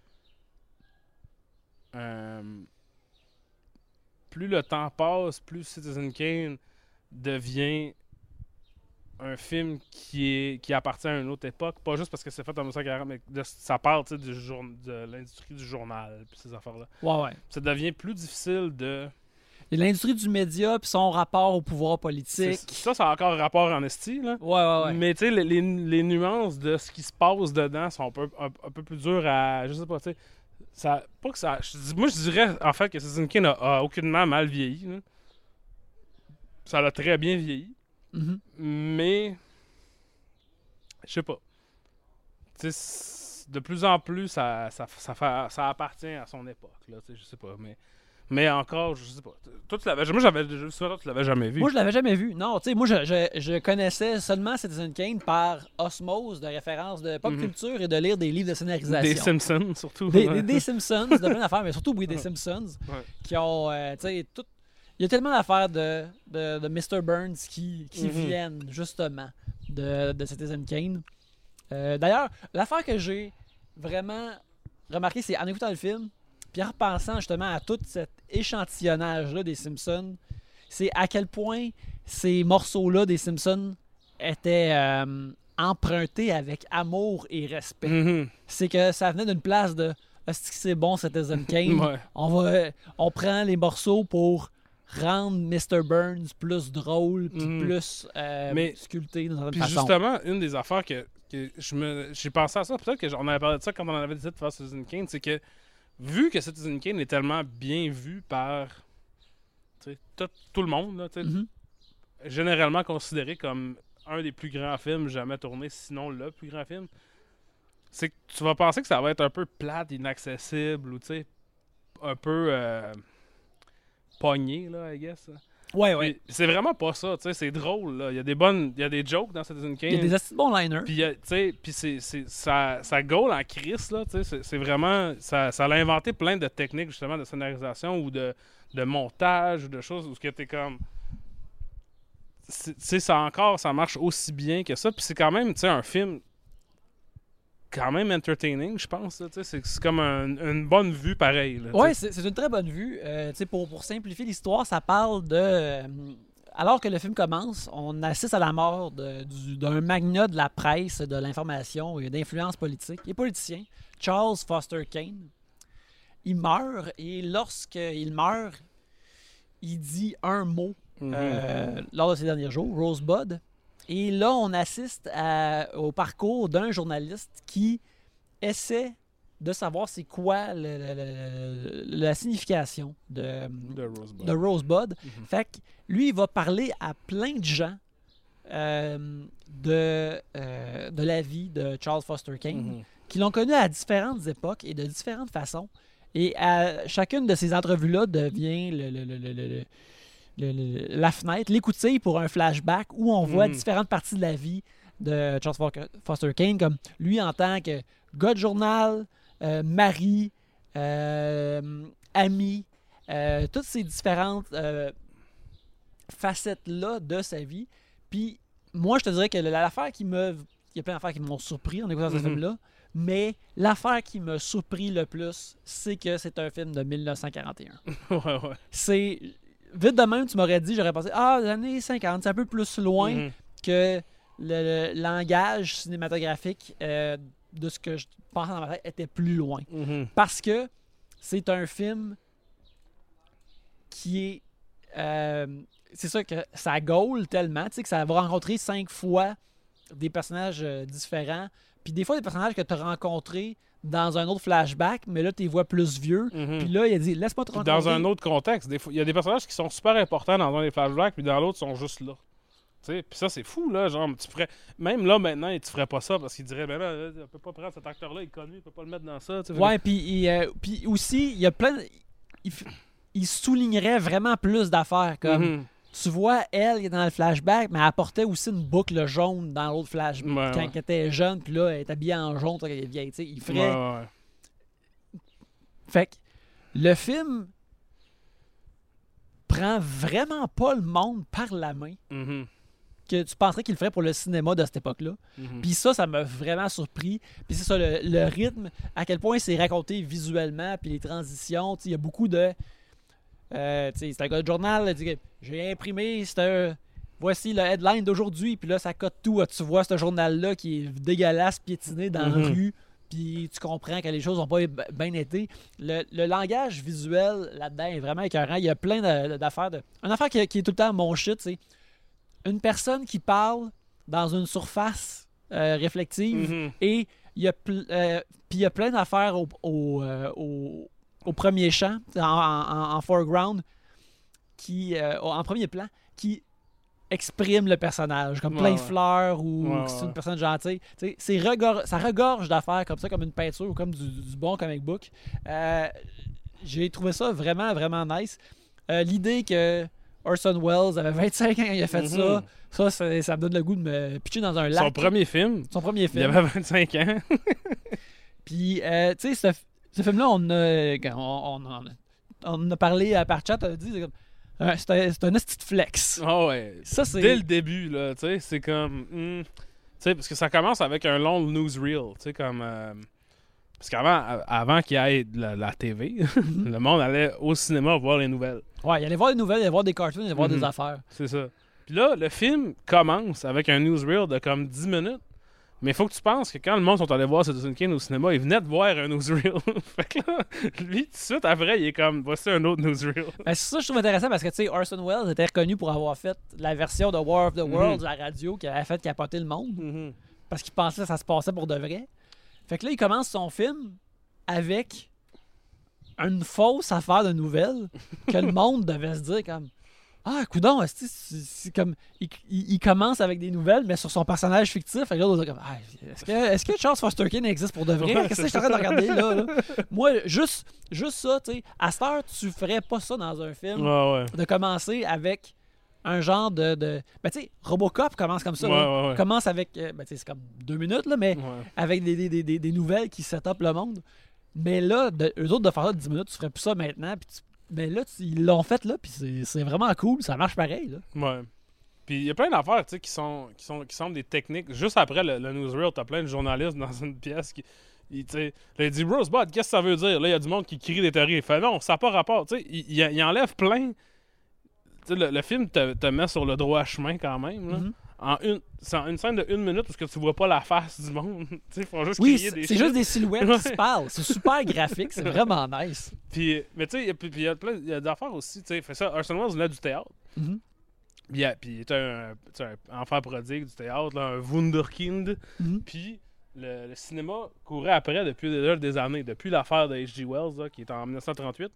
le temps passe, plus Citizen Kane devient un film qui appartient à une autre époque, pas juste parce que c'est fait en 1940, mais ça parle de l'industrie du journal puis ces affaires-là. Ouais. Ça devient plus difficile de... Et l'industrie du média puis son rapport au pouvoir politique. Ça a encore un rapport en esti, là. Ouais. Mais tu sais, les nuances de ce qui se passe dedans sont un peu plus dures à... Je sais pas, tu sais... Moi, je dirais, en fait, que Citizen Kane a aucunement mal vieilli, là. Ça l'a très bien vieilli. Mais je sais pas. de plus en plus, ça appartient à son époque. Là, je sais pas, mais encore, je sais pas. Toi, tu l'avais jamais, toi, tu l'avais jamais vu. Moi, je l'avais jamais vu. Non, tu sais, moi, je connaissais seulement Citizen Kane par osmose de références de pop culture et de lire des livres de scénarisation. Des Simpsons, surtout. Des Simpsons, de plein d'affaires, mais surtout, oui, des Simpsons, qui ont, tu sais, tout... Il y a tellement d'affaires de Mr. Burns qui viennent, justement, de Citizen Kane. D'ailleurs, l'affaire que j'ai vraiment remarqué, c'est en écoutant le film, puis en repensant justement à tout cet échantillonnage-là des Simpsons, c'est à quel point ces morceaux-là des Simpsons étaient empruntés avec amour et respect. C'est que ça venait d'une place de « Est-ce que c'est bon, Citizen Kane? » On prend les morceaux pour rendre Mr. Burns plus drôle puis plus sculpté dans une puis façon. Justement, une des affaires que j'ai pensé à ça, peut-être que j'en avais parlé de ça quand on avait décidé de faire Citizen Kane, c'est que vu que Citizen Kane est tellement bien vu par tout le monde, là, généralement considéré comme un des plus grands films jamais tournés, sinon le plus grand film, c'est que tu vas penser que ça va être un peu plate, inaccessible, ou un peu pogné, là, I guess. Ouais. Puis, c'est vraiment pas ça, c'est drôle, là. Il y a des jokes dans Citizen Kane. Il y a des assez bons liners. Puis ça goal en crise, là, c'est vraiment... Ça l'a inventé plein de techniques, justement, de scénarisation ou de montage ou de choses où ce que t'es comme... ça marche aussi bien que ça. Puis c'est quand même, un film quand même entertaining, je pense. C'est comme une bonne vue pareil. Oui, c'est une très bonne vue. Pour simplifier l'histoire, ça parle de... alors que le film commence, on assiste à la mort d'un magnat de la presse, de l'information et d'influence politique et politicien, Charles Foster Kane. Il meurt et lorsqu'il meurt, il dit un mot lors de ses derniers jours, Rosebud. Et là, on assiste au parcours d'un journaliste qui essaie de savoir c'est quoi la signification de Rosebud. Fait que lui, il va parler à plein de gens de la vie de Charles Foster Kane, qui l'ont connu à différentes époques et de différentes façons. Et chacune de ces entrevues-là devient la fenêtre, l'écoutille pour un flashback où on voit différentes parties de la vie de Charles Foster Kane, comme lui en tant que gars de journal, mari, ami, toutes ces différentes facettes-là de sa vie. Puis moi, je te dirais que l'affaire qui me... Il y a plein d'affaires qui m'ont surpris en écoutant ce film-là, mais l'affaire qui m'a surpris le plus, c'est que c'est un film de 1941. C'est... Vite de même, tu m'aurais dit, j'aurais pensé, les années 50, c'est un peu plus loin que le langage cinématographique de ce que je pensais dans ma tête était plus loin. Parce que c'est un film qui est... c'est ça que ça gaule tellement, tu sais, que ça va rencontrer 5 fois des personnages différents. Puis des fois, des personnages que tu as rencontrés dans un autre flashback, mais là, tu les vois plus vieux. Puis là, il a dit, laisse-moi te rencontrer. Dans un autre contexte, il y a des personnages qui sont super importants dans un des flashbacks, puis dans l'autre, ils sont juste là. Puis ça, c'est fou, là. Genre, même là, maintenant, tu ferais pas ça parce qu'ils diraient, ben là, on peut pas prendre cet acteur-là, il est connu, il peut pas le mettre dans ça. Ouais, puis aussi, il y a plein. Il soulignerait vraiment plus d'affaires, comme. Tu vois, elle est dans le flashback, mais elle portait aussi une boucle jaune dans l'autre flashback quand elle était jeune, puis là, elle est habillée en jaune quand elle est vieille. T'sais, il ferait. Fait que le film prend vraiment pas le monde par la main que tu penserais qu'il le ferait pour le cinéma de cette époque-là. Puis ça m'a vraiment surpris. Puis c'est ça, le rythme, à quel point c'est raconté visuellement, puis les transitions. Il y a beaucoup de... c'est un gars de journal, j'ai imprimé, voici le headline d'aujourd'hui, puis là ça cote tout, tu vois ce journal-là qui est dégueulasse, piétiné dans la rue, puis tu comprends que les choses n'ont pas bien été. Le langage visuel là-dedans est vraiment écœurant. Il y a plein d'affaires. Une affaire qui est tout le temps mon shit, c'est une personne qui parle dans une surface réflective et il y a plein d'affaires au premier champ, en foreground, en premier plan, qui exprime le personnage, comme plein de fleurs ou que c'est une personne gentille. Ça regorge d'affaires comme ça, comme une peinture ou comme du bon comic book. J'ai trouvé ça vraiment, vraiment nice. L'idée que Orson Welles avait 25 ans quand il a fait ça me donne le goût de me pitcher dans un lac. Son premier film. Il avait 25 ans. Puis, tu sais, ce film-là, on a parlé par chat, on a dit, c'est un esti de flex. Oh ouais. Ça, c'est... Dès le début, là, tu sais, c'est comme... tu sais, parce que ça commence avec un long newsreel, tu sais, comme... parce qu'avant qu'il y ait la TV, le monde allait au cinéma voir les nouvelles. Ouais, il allait voir les nouvelles, il allait voir des cartoons, il allait voir des affaires. C'est ça. Puis là, le film commence avec un newsreel de comme 10 minutes. Mais il faut que tu penses que quand le monde sont allés voir Citizen Kane au cinéma, ils venaient de voir un newsreel. Fait que là, lui, tout de suite après, il est comme, voici un autre newsreel. Ben, c'est ça que je trouve intéressant parce que, tu sais, Orson Welles était reconnu pour avoir fait la version de War of the Worlds à la radio qui avait fait capoter le monde. Parce qu'il pensait que ça se passait pour de vrai. Fait que là, il commence son film avec une fausse affaire de nouvelles que le monde devait se dire comme... Ah, coudonc, c'est comme... Il commence avec des nouvelles, mais sur son personnage fictif. Fait que là, on dit comme... Ah, est-ce que Charles Foster Kane existe pour de vrai? Qu'est-ce que je suis en train de regarder là? Moi, juste ça, tu sais, à cette heure, tu ferais pas ça dans un film. De commencer avec un genre de... Ben, tu sais, Robocop commence comme ça. Commence avec... Ben, tu sais, c'est comme 2 minutes, là, mais avec des nouvelles qui set up le monde. Mais là, eux autres, de faire ça de 10 minutes, tu ferais plus ça maintenant, puis mais là, ils l'ont fait, là, puis c'est vraiment cool. Ça marche pareil, là. Ouais. Puis il y a plein d'affaires, tu sais, qui sont des techniques. Juste après le newsreel, t'as plein de journalistes dans une pièce qui... Tu sais, là, il dit « Rosebud, qu'est-ce que ça veut dire? » Là, il y a du monde qui crie des théories. Il fait « Non, ça n'a pas rapport. » Tu sais, il enlève plein... Tu sais, le film te met sur le droit chemin, quand même, là. C'est une scène de 1 minute parce que tu vois pas la face du monde. Ils font juste crier des c'est juste des silhouettes qui se parlent. C'est super graphique, c'est vraiment nice. Puis, mais tu sais, il y a des affaires aussi. Tu sais, fait ça, Orson Welles venait du théâtre. Puis il était un enfant prodigue du théâtre, là, un wunderkind. Puis le cinéma courait après depuis des années, depuis l'affaire de H.G. Wells, là, qui est en 1938.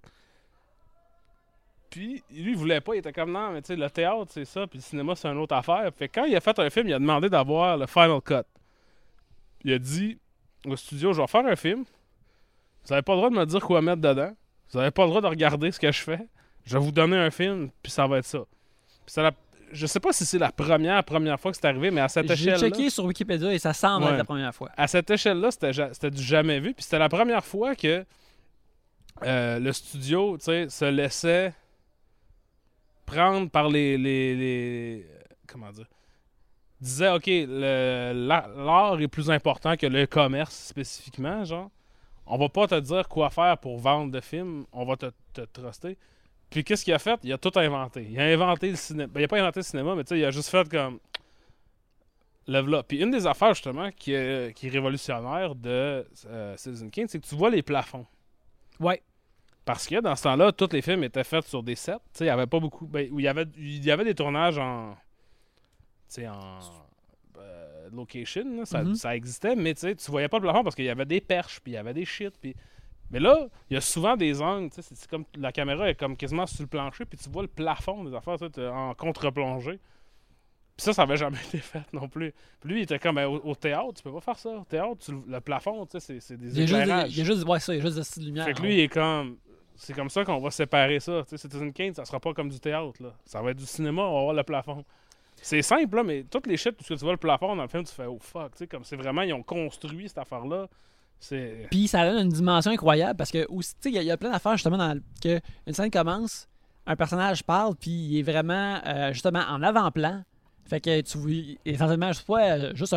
Puis, lui, il voulait pas. Il était comme, non, mais tu sais, le théâtre, c'est ça, puis le cinéma, c'est une autre affaire. Fait que quand il a fait un film, il a demandé d'avoir le final cut. Il a dit au studio, je vais faire un film. Vous avez pas le droit de me dire quoi mettre dedans. Vous avez pas le droit de regarder ce que je fais. Je vais vous donner un film, puis ça va être ça. Puis je sais pas si c'est la première fois que c'est arrivé, mais à cette échelle-là... J'ai checké sur Wikipédia et ça semble être la première fois. À cette échelle-là, c'était du jamais vu. Puis c'était la première fois que le studio, tu sais, se laissait... prendre par les comment dire, disait ok, l'art est plus important que le commerce spécifiquement, genre on va pas te dire quoi faire pour vendre de films, on va te truster. Puis qu'est-ce qu'il a fait? Il a tout inventé. Il a inventé le cinéma. Il a pas inventé le cinéma, mais tu sais, il a juste fait comme lève là. Puis une des affaires justement qui est révolutionnaire de Citizen Kane, c'est que tu vois les plafonds. Ouais. Parce que dans ce temps-là, tous les films étaient faits sur des sets. Il n'y avait pas beaucoup. Où il y avait des tournages en location. Là, ça existait, mais tu voyais pas le plafond parce qu'il y avait des perches, puis il y avait des shit. Puis... Mais là, il y a souvent des angles. C'est comme la caméra est comme quasiment sur le plancher, puis tu vois le plafond des affaires en contre-plongée. Puis ça avait jamais été fait non plus. Puis lui, il était comme au théâtre, tu peux pas faire ça. Au théâtre, le plafond, c'est des éclairages. Il y a juste de style de lumière. Fait que lui, il est comme... C'est comme ça qu'on va séparer ça. Citizen Kane, ça sera pas comme du théâtre. Là. Ça va être du cinéma, on va avoir le plafond. C'est simple, là, mais toutes les shit, tout ce que tu vois le plafond dans le film, tu fais « Oh fuck », comme c'est vraiment, ils ont construit cette affaire-là. Puis ça donne une dimension incroyable parce que il y a plein d'affaires justement dans que une scène commence, un personnage parle, puis il est vraiment justement en avant-plan. Fait que tu vois essentiellement juste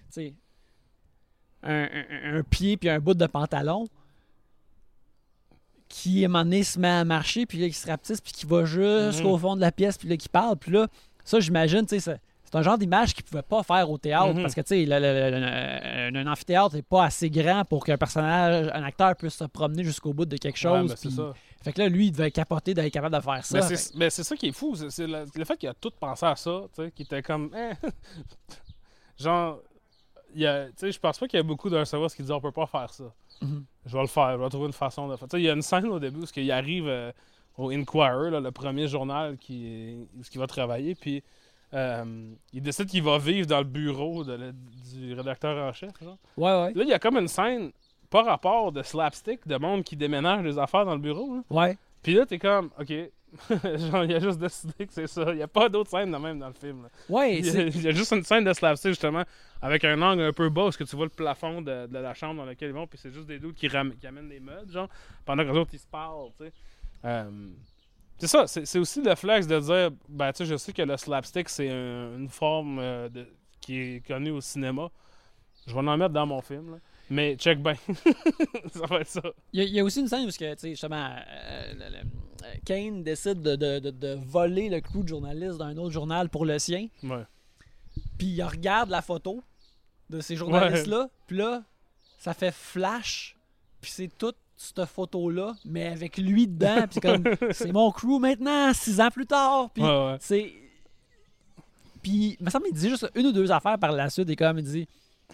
un pied puis un bout de pantalon qui, à un moment donné, se met à marcher, puis là, qui se rapetisse, puis qui va jusqu'au fond de la pièce, puis là, qui parle. Puis là, ça, j'imagine, tu sais, c'est un genre d'image qu'ils ne pouvaient pas faire au théâtre, parce que, tu sais, un amphithéâtre n'est pas assez grand pour qu'un personnage, un acteur puisse se promener jusqu'au bout de quelque chose. C'est ça. Fait que là, lui, il devait capoter d'être capable de faire ça. Mais c'est ça qui est fou, c'est le fait qu'il a tout pensé à ça, tu sais, qui était comme... genre... je pense pas qu'il y a beaucoup d'un savoir qui disent on peut pas faire ça. Je vais le faire, je vais trouver une façon de faire. Il y a une scène au début où il arrive au Inquirer, là, le premier journal où il va travailler, puis il décide qu'il va vivre dans le bureau du rédacteur en chef. Genre. Ouais. Là, il y a comme une scène, pas rapport de slapstick, de monde qui déménage des affaires dans le bureau. Là. Ouais. Puis là, t'es comme, OK, genre, il a juste décidé que c'est ça. Il n'y a pas d'autre scène de même dans le film. Là. Ouais, Il y a juste une scène de slapstick, justement, avec un angle un peu bas, où tu vois le plafond de la chambre dans laquelle ils vont, puis c'est juste des doutes qui amènent des meubles, genre, pendant que les autres, ils se parlent, tu sais. C'est ça, c'est aussi le flex de dire, ben, tu sais, je sais que le slapstick, c'est une forme qui est connue au cinéma. Je vais en mettre dans mon film, là. Mais check bien. Ça va être ça. Il y a aussi une scène où, tu sais, justement, Kane décide de voler le crew de journaliste d'un autre journal pour le sien. Ouais. Puis il regarde la photo de ces journalistes-là. Puis là, ça fait flash. Puis c'est toute cette photo-là, mais avec lui dedans. Puis c'est comme, c'est mon crew maintenant, 6 ans plus tard. Puis c'est... Puis, il me semble qu'il dit juste une ou deux affaires par la suite. Et comme il dit...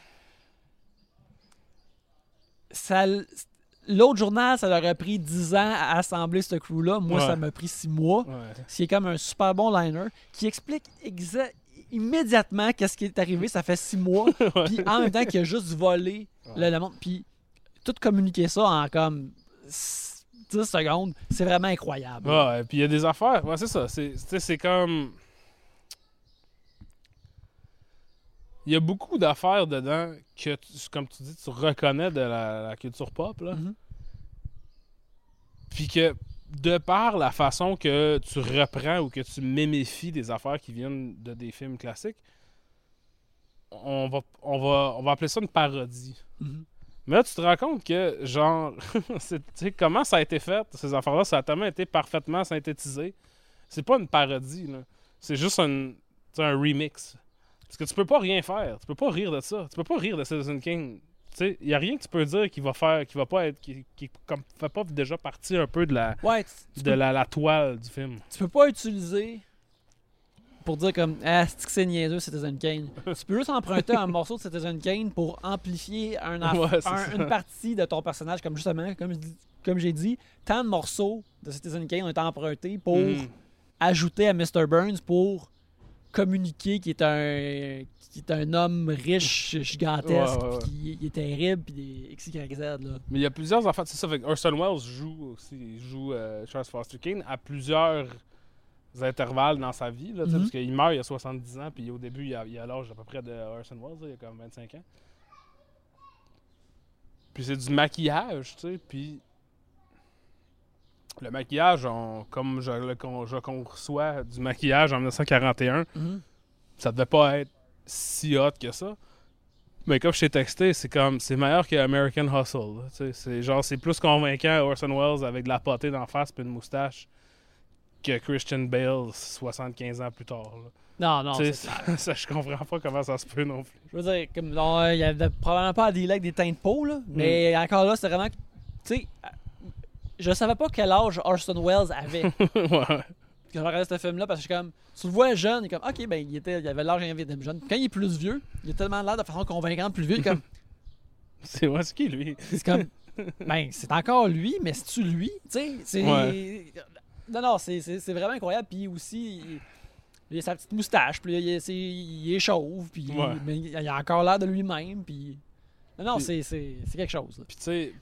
L'autre journal, ça leur a pris 10 ans à assembler ce crew-là. Moi, ça m'a pris 6 mois. Ce qui est comme un super bon liner qui explique immédiatement qu'est-ce qui est arrivé. Ça fait 6 mois. Puis en même temps qu'il a juste volé le monde. Puis tout communiquer ça en comme 10 secondes, c'est vraiment incroyable. Ouais, puis il y a des affaires. Ouais, c'est ça. C'est comme... Il y a beaucoup d'affaires dedans que, comme tu dis, tu reconnais de la culture pop, là. Mm-hmm. Puis que, de par la façon que tu reprends ou que tu méméfies des affaires qui viennent de des films classiques, on va appeler ça une parodie. Mm-hmm. Mais là, tu te rends compte que, genre, tu sais, comment ça a été fait, ces affaires-là, ça a tellement été parfaitement synthétisé. C'est pas une parodie, là. C'est juste un remix. Parce que tu peux pas rien faire. Tu peux pas rire de ça. Tu peux pas rire de Citizen Kane. Tu sais, il y a rien que tu peux dire qui va pas être... qui comme, fait pas déjà partie un peu de la... Ouais, la toile du film. Tu peux pas utiliser pour dire comme « Ah, c'est niaiseux, Citizen Kane ». Tu peux juste emprunter un morceau de Citizen Kane pour amplifier une partie de ton personnage. Comme justement, comme j'ai dit, tant de morceaux de Citizen Kane ont été empruntés pour ajouter à Mr. Burns pour communiquer qu'il est un homme riche, gigantesque, qui est terrible, puis des XYZ. Là. Mais il y a plusieurs affaires. C'est ça, fait que Orson Welles joue Charles Foster Kane à plusieurs intervalles dans sa vie, là, parce qu'il meurt il y a 70 ans, puis au début, il a l'âge à peu près de Orson Welles, là, il y a comme 25 ans. Puis c'est du maquillage, tu sais, puis le maquillage, comme je conçois du maquillage en 1941, ça devait pas être si hot que ça. Mais comme je t'ai texté, c'est meilleur que American Hustle. C'est plus convaincant Orson Welles avec de la potée d'en face et une moustache que Christian Bale 75 ans plus tard. Là. Non, ça, je comprends pas comment ça se peut non plus. Je veux dire, comme il y avait probablement pas à dealer avec des teintes de peau, là, mais encore là, c'est vraiment... Tu sais, je savais pas quel âge Orson Welles avait. Ouais. Quand je regardais ce film-là, parce que je suis comme... Tu le vois jeune, il est comme... OK, ben, il avait l'âge d'un jeune. Quand il est plus vieux, il a tellement l'air de façon convaincante plus vieux, il est comme... C'est qui, lui? C'est comme... Ben, c'est encore lui, mais c'est-tu lui? Tu sais, Non, c'est vraiment incroyable. Puis aussi, il a sa petite moustache, puis il est chauve, puis mais il a encore l'air de lui-même, puis... Non, c'est quelque chose. Là. Puis tu sais,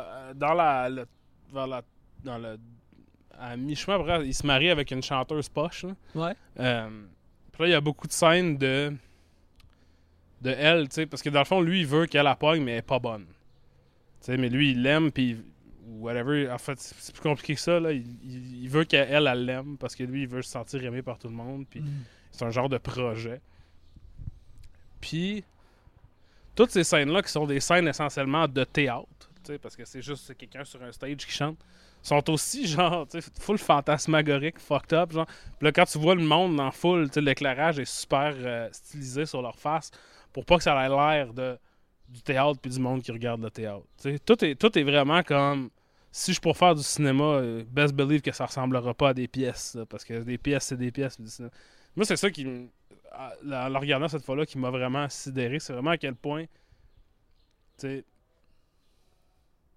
à mi-chemin, après, il se marie avec une chanteuse poche. Là. Ouais. Puis là, il y a beaucoup de scènes de elle, tu sais, parce que dans le fond, lui, il veut qu'elle la pogne, mais elle est pas bonne. Tu sais, mais lui, il l'aime, puis whatever. En fait, c'est plus compliqué que ça, là. Il veut qu'elle l'aime, parce que lui, il veut se sentir aimé par tout le monde, puis c'est un genre de projet. Puis, toutes ces scènes-là, qui sont des scènes essentiellement de théâtre, tu sais, parce que c'est juste quelqu'un sur un stage qui chante, sont aussi genre, tu sais, full fantasmagorique, fucked up, genre. Puis là, quand tu vois le monde en full, tu sais, l'éclairage est super stylisé sur leur face pour pas que ça ait l'air du théâtre puis du monde qui regarde le théâtre. Tu sais, tout est vraiment comme... Si je pourrais faire du cinéma, best believe que ça ressemblera pas à des pièces, là, parce que des pièces, c'est des pièces. Moi, c'est ça qui en le regardant cette fois-là, qui m'a vraiment sidéré. C'est vraiment à quel point, tu sais,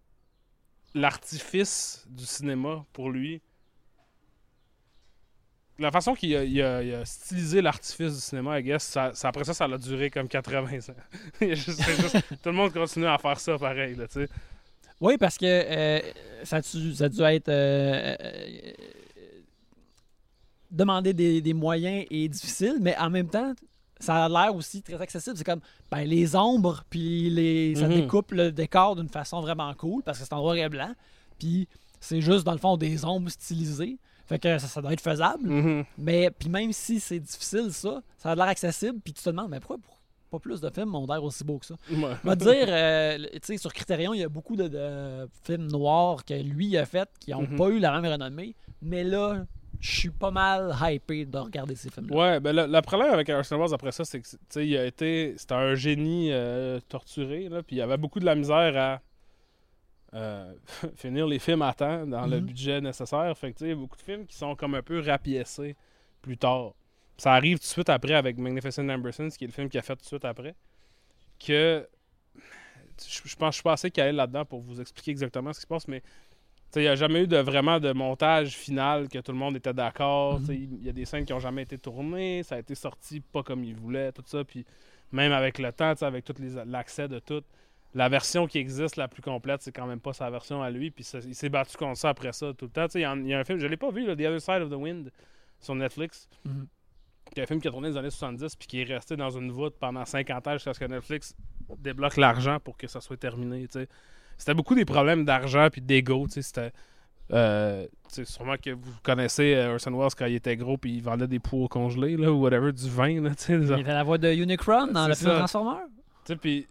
l'artifice du cinéma, pour lui, la façon qu'il a stylisé l'artifice du cinéma, I guess, après ça a duré comme 80 ans. Tout le monde continue à faire ça pareil, là, tu sais. Oui, parce que ça a dû être demander des moyens et difficile, mais en même temps, ça a l'air aussi très accessible. C'est comme les ombres, puis ça découpe le décor d'une façon vraiment cool, parce que c'est en noir et blanc, puis c'est juste, dans le fond, des ombres stylisées. Fait que ça doit être faisable. Mais puis même si c'est difficile, ça a l'air accessible, puis tu te demandes, mais pourquoi pas plus de films ont l'air aussi beaux que ça? Ouais. Je vais te dire, tu sais, sur Criterion, il y a beaucoup de films noirs que lui a fait qui n'ont pas eu la même renommée, mais là, je suis pas mal hypé de regarder ces films-là. Ouais, ben le problème avec Orson Welles après ça, c'est que c'était un génie torturé, là, puis il y avait beaucoup de la misère à finir les films à temps dans le budget nécessaire. Fait que il y a beaucoup de films qui sont comme un peu rapiécés plus tard. Ça arrive tout de suite après avec Magnificent Ambersons, qui est le film qu'il a fait tout de suite après, que je pense que je suis pas assez calé là-dedans pour vous expliquer exactement ce qui se passe, mais il n'y a jamais eu vraiment de montage final que tout le monde était d'accord. Il y a des scènes qui n'ont jamais été tournées, ça a été sorti pas comme il voulait, tout ça. Puis même avec le temps, avec tout l'accès de tout, la version qui existe la plus complète, c'est quand même pas sa version à lui. Puis il s'est battu contre ça après ça tout le temps. Il y a un film, je l'ai pas vu, là, The Other Side of the Wind, sur Netflix. Il y a un film qui a tourné dans les années 70 puis qui est resté dans une voûte pendant 50 ans jusqu'à ce que Netflix débloque l'argent pour que ça soit terminé. T'sais. C'était beaucoup des problèmes d'argent puis d'ego. C'était sûrement que vous connaissez Orson Welles quand il était gros puis il vendait des pois congelés ou whatever, du vin. Là, il avait la voix de Unicron dans le film Transformers. Puis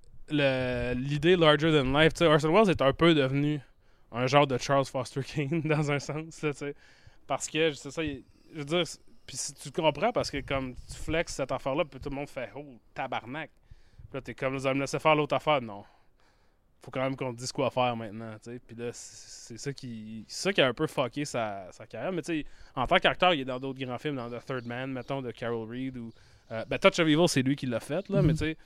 l'idée larger than life, Orson Welles est un peu devenu un genre de Charles Foster Kane dans un sens. Là, parce que c'est ça, je veux dire, puis si tu comprends parce que comme tu flexes cette affaire-là, puis tout le monde fait oh tabarnak. Puis là t'es comme vous allez me laisser faire l'autre affaire, non. Faut quand même qu'on te dise quoi faire maintenant, tu sais. Puis là, c'est ça qui a un peu fucké sa carrière. Mais tu sais, en tant qu'acteur, il est dans d'autres grands films, dans The Third Man, mettons, de Carol Reed, ou Touch of Evil, c'est lui qui l'a fait, là. Mais tu sais,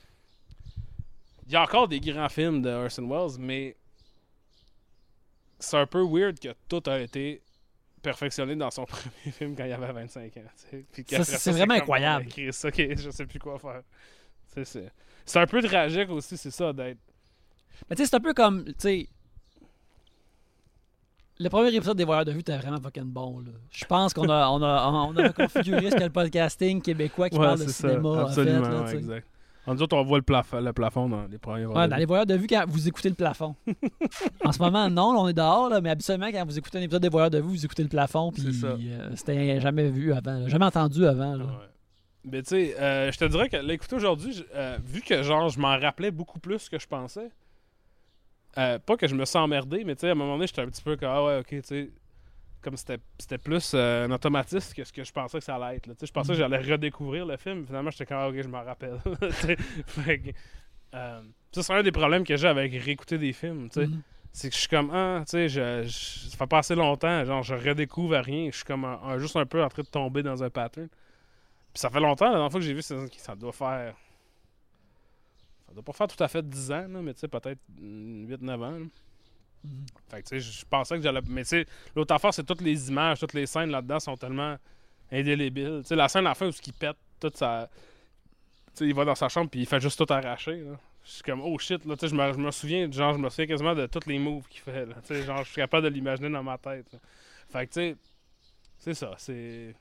il y a encore des grands films de Orson Welles, mais c'est un peu weird que tout a été perfectionné dans son premier film quand il avait 25 ans, tu sais. C'est vraiment incroyable. Ok, je sais plus quoi faire. C'est un peu tragique aussi, c'est ça, d'être... Mais tu sais, c'est un peu comme, tu sais, le premier épisode des Voyeurs de vue était vraiment fucking bon, là. Je pense qu'on a configuré ce que le podcasting québécois qui parle de cinéma absolument, a fait, là, ouais, exact. En autres, on voit le plafond dans les premiers Voyeurs de vue. Dans les Voyeurs de vue, quand vous écoutez le plafond. En ce moment, non, là, on est dehors, là, mais habituellement, quand vous écoutez un épisode des Voyeurs de vue, vous écoutez le plafond, puis c'était jamais vu avant, là, jamais entendu avant, là. Ouais. Mais tu sais, je te dirais que l'écouter aujourd'hui, vu que genre je m'en rappelais beaucoup plus que je pensais, pas que je me sens emmerdé, mais tu sais, à un moment donné, j'étais un petit peu comme, ah ouais, ok, tu sais, comme c'était plus un automatisme que ce que je pensais que ça allait être. Tu sais, je pensais que j'allais redécouvrir le film, finalement, j'étais comme, ah, ok, je m'en rappelle. Fait que, ça, c'est un des problèmes que j'ai avec réécouter des films, tu sais. C'est que je suis comme, tu sais, ça fait pas assez longtemps, genre, je redécouvre rien, je suis comme juste un peu en train de tomber dans un pattern. Puis ça fait longtemps, la dernière fois que j'ai vu, ça doit faire... Ça doit pas faire tout à fait 10 ans, là, mais tu sais, peut-être 8-9 ans. Fait que tu sais, je pensais que j'allais... Mais tu sais, l'autre affaire, c'est toutes les images, toutes les scènes là-dedans sont tellement indélébiles. Tu sais, la scène à la fin où il pète toute sa... Tu sais, il va dans sa chambre puis il fait juste tout arracher, là. Je suis comme, oh shit, là, tu sais, je me souviens, genre, je me souviens quasiment de tous les moves qu'il fait, là. Tu sais, genre, je suis capable de l'imaginer dans ma tête, là. Fait que tu sais, c'est ça, c'est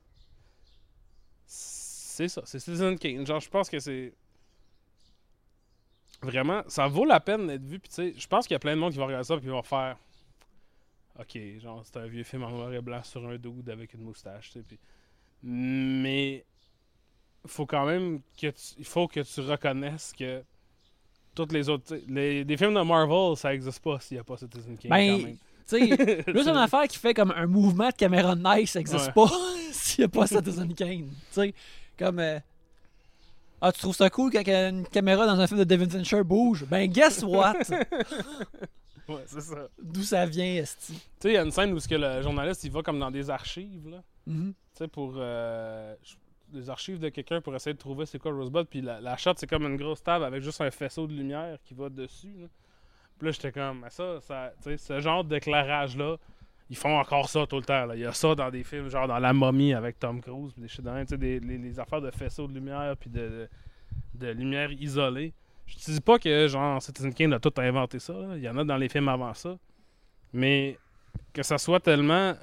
ça, c'est Citizen Kane. Genre, je pense que c'est... Vraiment, ça vaut la peine d'être vu. Puis, tu sais, je pense qu'il y a plein de monde qui va regarder ça et qui vont faire... Ok, genre, c'est un vieux film en noir et blanc sur un dude avec une moustache, tu sais. Puis... Mais... faut quand même il faut que tu reconnaisses que toutes les autres... des films de Marvel, ça n'existe pas s'il n'y a pas Citizen Kane, quand même. Tu sais, juste une affaire qui fait comme un mouvement de caméra nice, ça n'existe pas s'il n'y a pas Citizen Kane. Tu sais, comme... tu trouves ça cool quand une caméra dans un film de David Fincher bouge? Ben, guess what? Ouais, c'est ça. D'où ça vient, esti? Tu sais, il y a une scène où le journaliste, il va comme dans des archives, là. Tu sais, pour... des archives de quelqu'un pour essayer de trouver c'est quoi Rosebud. Puis la shot, c'est comme une grosse table avec juste un faisceau de lumière qui va dessus, là. Puis là, j'étais comme... ça tu sais, ce genre d'éclairage-là, ils font encore ça tout le temps. Là. Il y a ça dans des films, genre dans La Momie avec Tom Cruise, pis des shit dans les affaires de faisceaux de lumière, puis de lumière isolée. Je te dis pas que genre Citizen Kane a tout inventé ça. Là. Il y en a dans les films avant ça. Mais que ça soit tellement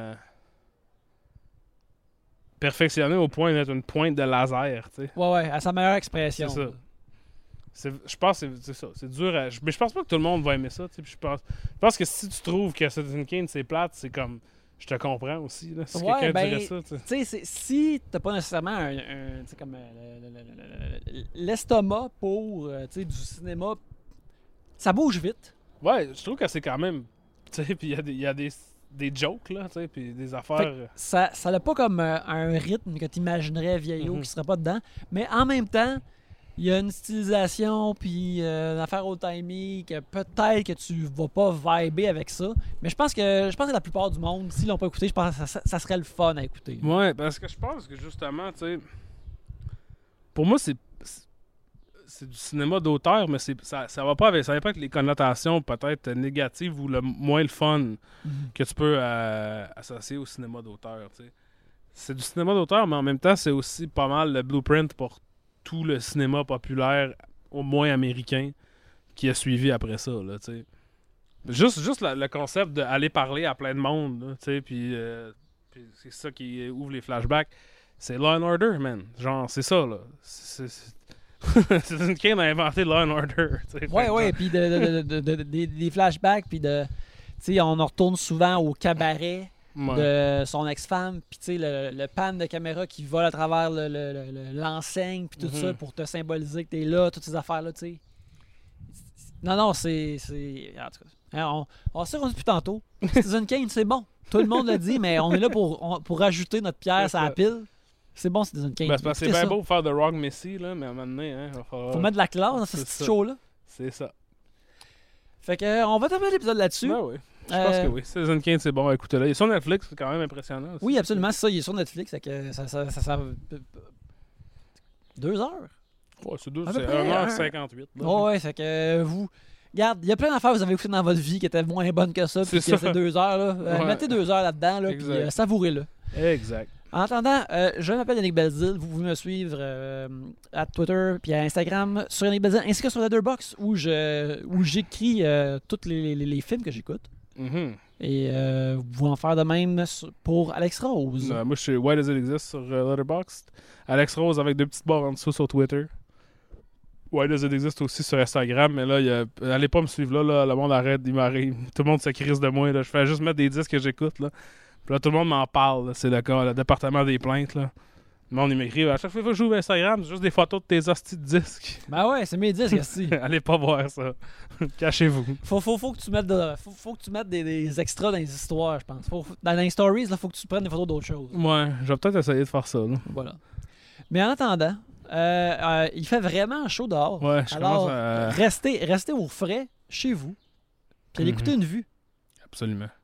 perfectionné au point d'être une pointe de laser, tu sais. Ouais, à sa meilleure expression. C'est ça. Je pense que c'est ça. C'est dur à... Mais je pense pas que tout le monde va aimer ça. Je pense que si tu trouves que Citizen Kane c'est plate, c'est comme... Je te comprends aussi. Là, si quelqu'un dirait ça. Tu sais, si t'as pas nécessairement comme l'estomac pour du cinéma, ça bouge vite. Ouais, je trouve que c'est quand même... Tu sais, puis il y a des jokes, là, tu sais, puis des affaires... Ça n'a pas comme un rythme que tu imaginerais vieillot qui serait pas dedans. Mais en même temps, il y a une stylisation puis une affaire old-timey que peut-être que tu vas pas vibrer avec ça. Mais je pense que la plupart du monde, s'ils l'ont pas écouté, je pense que ça serait le fun à écouter. Ouais, parce que je pense que justement, tu sais... Pour moi, c'est du cinéma d'auteur, mais ça va pas avec les connotations peut-être négatives ou le moins le fun que tu peux associer au cinéma d'auteur, tu sais. C'est du cinéma d'auteur, mais en même temps, c'est aussi pas mal le blueprint pour tout le cinéma populaire, au moins américain, qui a suivi après ça, là, tu sais. Juste le concept d'aller parler à plein de monde, tu sais, puis c'est ça qui ouvre les flashbacks. C'est Law and Order, man. Genre, c'est ça, là. Citizen Kane a inventé Law and Order. Ouais, puis des flashbacks, puis tu sais, on en retourne souvent au cabaret de son ex-femme, puis tu sais, le pan de caméra qui vole à travers l'enseigne, puis tout ça pour te symboliser que t'es là, toutes ces affaires-là, tu sais. Non, c'est... En tout cas, on s'est rendu depuis tantôt. Citizen Kane, c'est bon. Tout le monde l'a dit, mais on est là pour rajouter notre pierre sur la pile. C'est bon, Citizen Kane. C'est bien beau faire The Rock Messi, là, mais à un moment donné, hein, faut mettre de la classe dans ce petit show-là. C'est ça. Fait que on va terminer l'épisode là-dessus. Ben oui. Je pense que oui. Citizen Kane, c'est bon à écouter là. Il est sur Netflix, c'est quand même impressionnant. Aussi. Oui, absolument, c'est ça. Il est sur Netflix. Fait que ça 2 heures. Ouais, c'est 1h58. Ouais, fait que vous. Regarde, il y a plein d'affaires que vous avez écoutées dans votre vie qui étaient moins bonnes que ça. Puis c'est 2 heures. Là. Mettez 2 heures là-dedans, là, puis savourez-le. Exact. En attendant, je m'appelle Yannick Belzile. Vous pouvez me suivre à Twitter puis à Instagram sur Yannick Belzile ainsi que sur Letterboxd où j'écris tous les films que j'écoute. Et vous pouvez en faire de même pour Alex Rose. Moi, je suis Why Does It Exist sur Letterboxd. Alex Rose avec 2 petites barres en dessous sur Twitter. Why Does It Exist aussi sur Instagram. Mais là, allez pas me suivre là. Le monde arrête. Il m'arrive. Tout le monde se crise de moi. Là. Je fais juste mettre des disques que j'écoute. Là. Puis là, tout le monde m'en parle. Là. C'est le département des plaintes. Là. Le monde, il m'écrit. À chaque fois que j'ouvre Instagram, c'est juste des photos de tes hosties de disques. Ben ouais, c'est mes disques, aussi. Allez pas voir ça. Cachez-vous. Faut que tu mettes, faut que tu mettes des extras dans les histoires, je pense. Dans les stories, il faut que tu prennes des photos d'autres choses. Ouais, je vais peut-être essayer de faire ça. Là. Voilà. Mais en attendant, il fait vraiment chaud dehors. Ouais, Alors, restez au frais chez vous. Puis allez écouter une vue. Absolument.